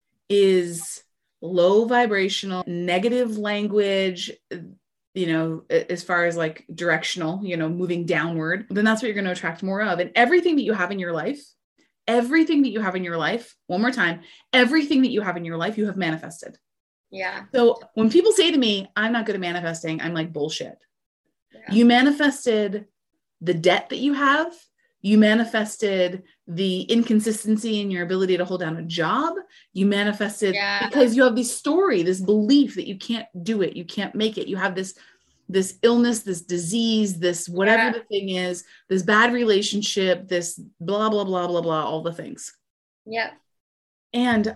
is low vibrational, negative language, you know, as far as like directional, you know, moving downward, then that's what you're going to attract more of. And everything that you have in your life, everything that you have in your life, one more time, everything that you have in your life, you have manifested. Yeah. So when people say to me, I'm not good at manifesting, I'm like, bullshit. Yeah. You manifested the debt that you have. You manifested the inconsistency in your ability to hold down a job. You manifested Yeah. because you have this story, this belief that you can't do it. You can't make it. You have this, this illness, this disease, this whatever Yeah. the thing is, this bad relationship, this blah, blah, blah, blah, blah, all the things. Yeah. And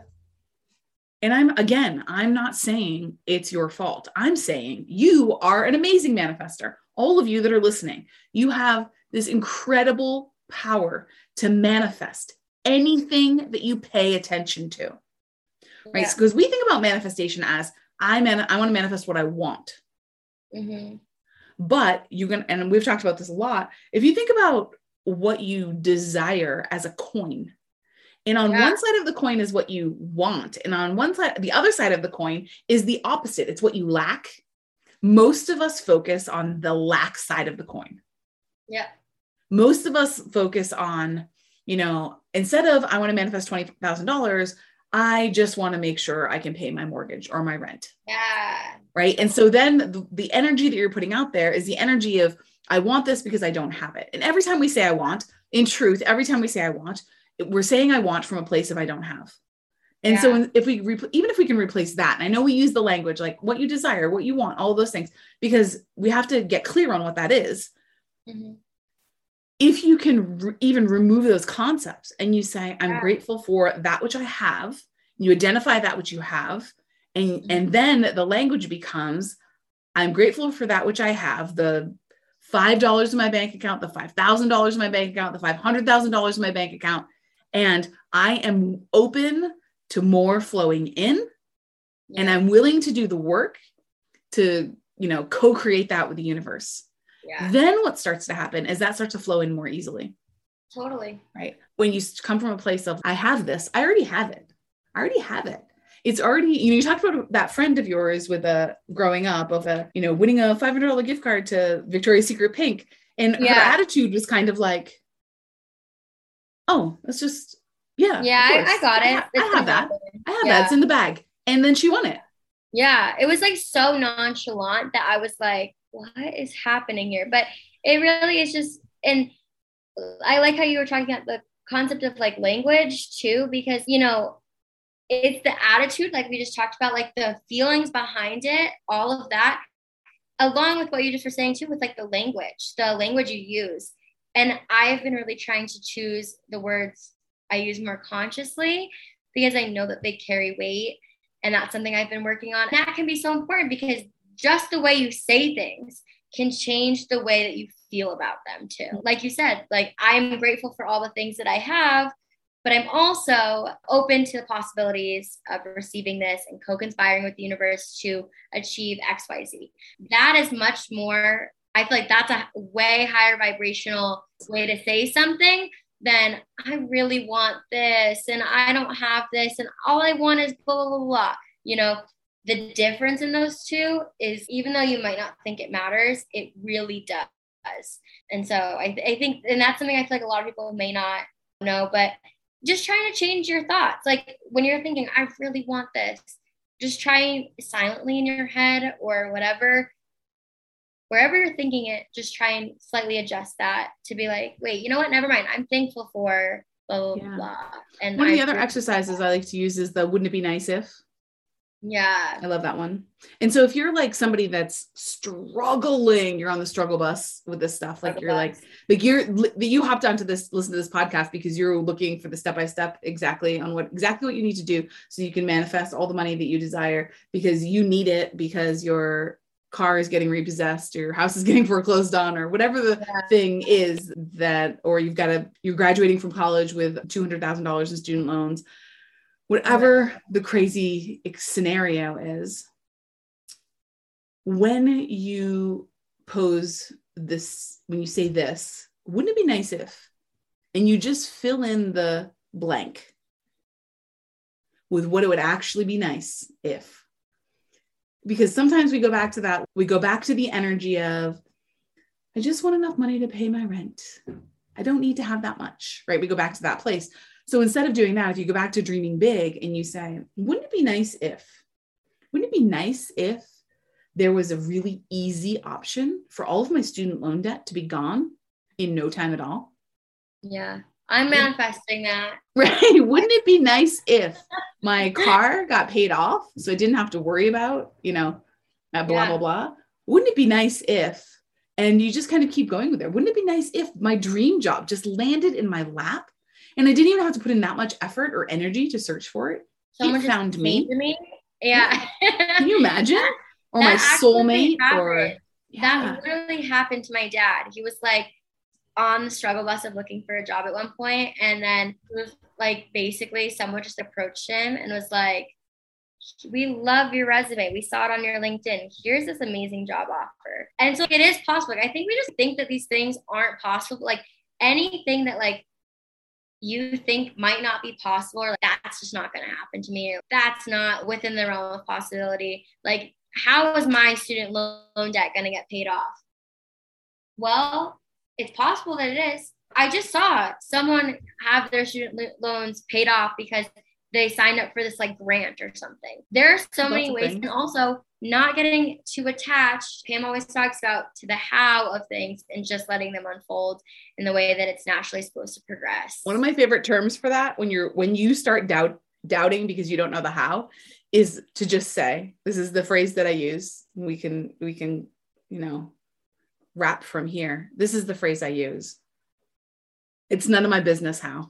And I'm, again, I'm not saying it's your fault. I'm saying you are an amazing manifester. All of you that are listening, you have this incredible power to manifest anything that you pay attention to, right? Yeah. Because we think about manifestation as I man, I want to manifest what I want. Mm-hmm. But you can, and we've talked about this a lot. If you think about what you desire as a coin, and on Yeah. one side of the coin is what you want. And on one side, the other side of the coin is the opposite. It's what you lack. Most of us focus on the lack side of the coin. Yeah. Most of us focus on, you know, instead of I want to manifest twenty thousand dollars, I just want to make sure I can pay my mortgage or my rent. Yeah. Right. And so then the, the energy that you're putting out there is the energy of I want this because I don't have it. And every time we say I want, in truth, every time we say I want, we're saying I want from a place of I don't have. And Yeah. so if we, re- even if we can replace that, and I know we use the language, like what you desire, what you want, all those things, because we have to get clear on what that is. Mm-hmm. If you can re- even remove those concepts and you say, I'm Yeah. grateful for that which I have, you identify that which you have. And, Mm-hmm. and then the language becomes, I'm grateful for that which I have, the five dollars in my bank account, the five thousand dollars in my bank account, the five hundred thousand dollars in my bank account. And I am open to more flowing in, Yeah. and I'm willing to do the work to, you know, co-create that with the universe. Yeah. Then what starts to happen is that starts to flow in more easily. Totally. Right? When you come from a place of, I have this, I already have it. I already have it. It's already, you know, you talked about that friend of yours with a growing up of a, you know, winning a five hundred dollars gift card to Victoria's Secret Pink. And Yeah. her attitude was kind of like, oh, it's just, yeah. Yeah, of I, course. I got it. I, ha- It's I gonna have that. happen. I have Yeah. that. It's in the bag. And then she won it. Yeah, it was like so nonchalant that I was like, what is happening here? But it really is just, and I like how you were talking about the concept of like language too, because, you know, it's the attitude, like we just talked about, like the feelings behind it, all of that, along with what you just were saying too, with like the language, the language you use. And I have been really trying to choose the words I use more consciously because I know that they carry weight. And that's something I've been working on. And that can be so important because just the way you say things can change the way that you feel about them too. Like you said, like I'm grateful for all the things that I have, but I'm also open to the possibilities of receiving this and co-conspiring with the universe to achieve X Y Z. That is much more, I feel like that's a way higher vibrational way to say something than I really want this and I don't have this and all I want is blah, blah, blah, blah. You know, the difference in those two is even though you might not think it matters, it really does. And so I, th- I think, and that's something I feel like a lot of people may not know, but just trying to change your thoughts. Like when you're thinking, I really want this, just try silently in your head or whatever, wherever you're thinking it, just try and slightly adjust that to be like, wait, you know what? Never mind. I'm thankful for blah, blah, Yeah. blah. And One of the I other really- exercises I like to use is the wouldn't it be nice if? Yeah. I love that one. And so if you're like somebody that's struggling, you're on the struggle bus with this stuff, like you're like, like you're, you hopped onto this, listen to this podcast because you're looking for the step-by-step exactly on what, exactly what you need to do so you can manifest all the money that you desire because you need it because your car is getting repossessed, your house is getting foreclosed on, or whatever the yeah. thing is that, or you've got to, you're graduating from college with two hundred thousand dollars in student loans. Whatever the crazy scenario is, when you pose this, when you say this, wouldn't it be nice if, and you just fill in the blank with what it would actually be nice if, because sometimes we go back to that, we go back to the energy of, I just want enough money to pay my rent. I don't need to have that much, right? We go back to that place. So instead of doing that, if you go back to dreaming big and you say, wouldn't it be nice if, wouldn't it be nice if there was a really easy option for all of my student loan debt to be gone in no time at all? Yeah, I'm manifesting that. Right. Wouldn't it be nice if my car got paid off so I didn't have to worry about, you know, blah, yeah. blah, blah. Wouldn't it be nice if, and you just kind of keep going with it. Wouldn't it be nice if my dream job just landed in my lap? And I didn't even have to put in that much effort or energy to search for it. Someone it found me. me. Yeah. Can you imagine? Or my soulmate or yeah. That literally happened to my dad. He was like on the struggle bus of looking for a job at one point. And then it was like, basically someone just approached him and was like, we love your resume. We saw it on your LinkedIn. Here's this amazing job offer. And so it is possible. Like, I think we just think that these things aren't possible. Like anything that like, you think might not be possible, or like, that's just not going to happen to me, or that's not within the realm of possibility. Like, how is my student loan debt going to get paid off? Well, it's possible that it is. I just saw someone have their student loans paid off because they signed up for this like grant or something. There are so that's many ways. And also not getting too attached. Pam always talks about to the how of things and just letting them unfold in the way that it's naturally supposed to progress. One of my favorite terms for that, when you're, when you start doubt, doubting because you don't know the how, is to just say, this is the phrase that I use. We can, we can, you know, wrap from here. This is the phrase I use. It's none of my business how.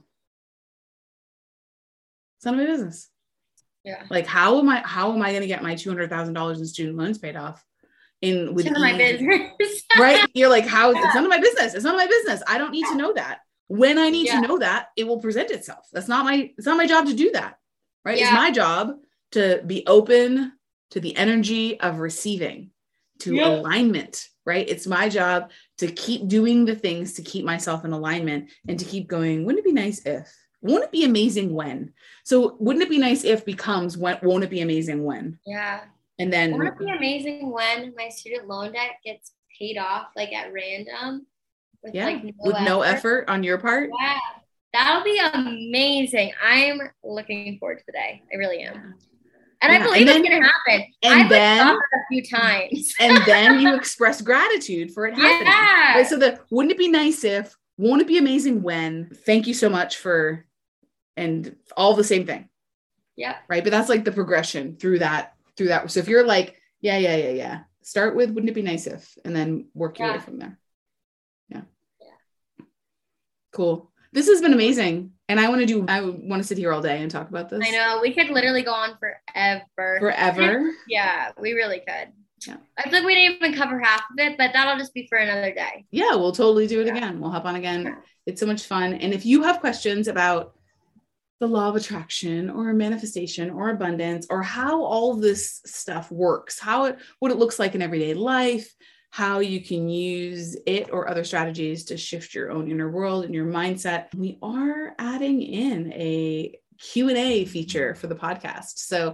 It's none of my business. Yeah. Like, how am I, how am I going to get my two hundred thousand dollars in student loans paid off in with none of my business. Right? You're like, how, yeah. It's none of my business. It's none of my business. I don't need to know that. When I need yeah. to know that, it will present itself. That's not my, it's not my job to do that. Right. Yeah. It's my job to be open to the energy of receiving, to yeah. alignment, right? It's my job to keep doing the things to keep myself in alignment and to keep going. Wouldn't it be nice if? Won't it be amazing when? So wouldn't it be nice if becomes when, won't it be amazing when? Yeah. And then won't it be amazing when my student loan debt gets paid off like at random? With yeah. Like no with effort. no effort on your part? Yeah. That'll be amazing. I'm looking forward to the day. I really am. And yeah. I believe and then, it's going to happen. And I've then like, it a few times. And then you express gratitude for it happening. Yeah. Right? So the, wouldn't it be nice if, won't it be amazing when, thank you so much for, and all the same thing. Yeah. Right. But that's like the progression through that, through that. So if you're like, yeah, yeah, yeah, yeah. Start with, wouldn't it be nice if, and then work your yeah. way from there. Yeah. Yeah. Cool. This has been amazing. And I want to do, I want to sit here all day and talk about this. I know. We could literally go on forever. Forever. Yeah, we really could. Yeah. I feel like we didn't even cover half of it, but that'll just be for another day. Yeah, we'll totally do it yeah. again. We'll hop on again. Yeah. It's so much fun. And if you have questions about the law of attraction or manifestation or abundance or how all this stuff works, how it, what it looks like in everyday life, how you can use it or other strategies to shift your own inner world and your mindset, we are adding in a Q and A feature for the podcast. So,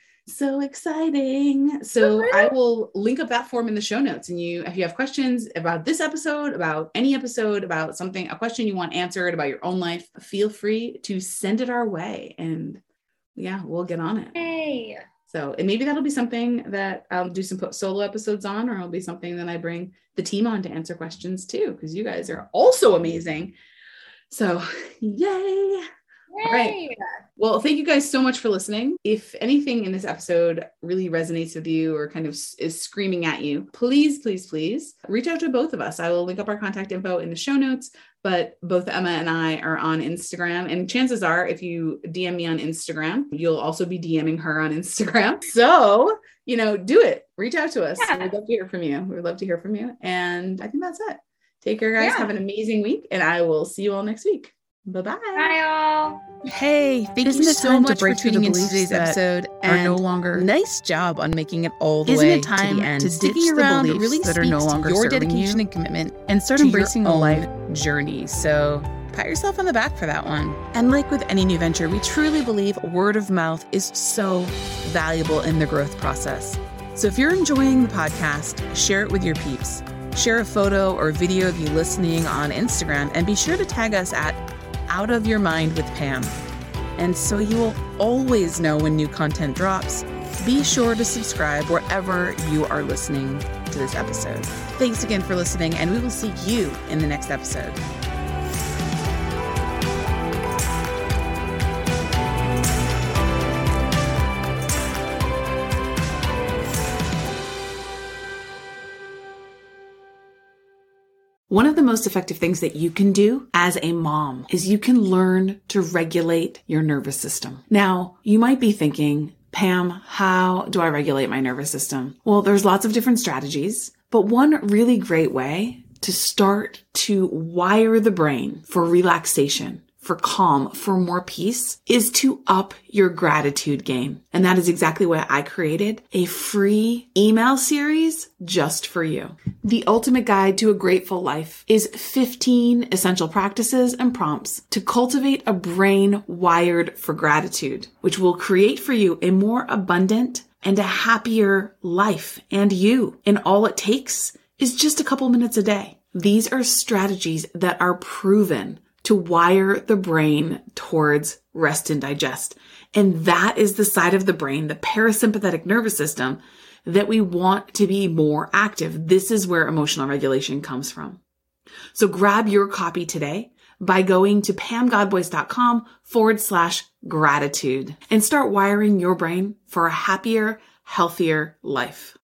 so exciting. So I will link up that form in the show notes. And you, if you have questions about this episode, about any episode, about something, a question you want answered about your own life, feel free to send it our way. And yeah, we'll get on it. Hey. So, and maybe that'll be something that I'll do some solo episodes on, or it'll be something that I bring the team on to answer questions too, because you guys are also amazing. So, yay. All right. Well, thank you guys so much for listening. If anything in this episode really resonates with you or kind of is screaming at you, please, please, please reach out to both of us. I will link up our contact info in the show notes, but both Emma and I are on Instagram. And chances are, if you D M me on Instagram, you'll also be DMing her on Instagram. So, you know, do it. Reach out to us. Yeah. We'd love to hear from you. We would love to hear from you. And I think that's it. Take care, guys. Yeah. Have an amazing week. And I will see you all next week. Bye-bye. Bye, all. Hey, thank Isn't you so much for tuning into today's episode. And no longer. Nice job on making it all the Isn't way it time to the end. To sticking around the really that are no longer your dedication you and commitment, and start embracing a life journey. So pat yourself on the back for that one. And like with any new venture, we truly believe word of mouth is so valuable in the growth process. So if you're enjoying the podcast, share it with your peeps. Share a photo or video of you listening on Instagram, and be sure to tag us at Out of Your Mind with Pam. And so you will always know when new content drops, be sure to subscribe wherever you are listening to this episode. Thanks again for listening, and we will see you in the next episode. One of the most effective things that you can do as a mom is you can learn to regulate your nervous system. Now, you might be thinking, Pam, how do I regulate my nervous system? Well, there's lots of different strategies, but one really great way to start to wire the brain for relaxation, for calm, for more peace, is to up your gratitude game. And that is exactly why I created a free email series just for you. The Ultimate Guide to a Grateful Life is fifteen essential practices and prompts to cultivate a brain wired for gratitude, which will create for you a more abundant and a happier life and you. And all it takes is just a couple minutes a day. These are strategies that are proven to wire the brain towards rest and digest. And that is the side of the brain, the parasympathetic nervous system, that we want to be more active. This is where emotional regulation comes from. So grab your copy today by going to pamgodboys.com forward slash gratitude and start wiring your brain for a happier, healthier life.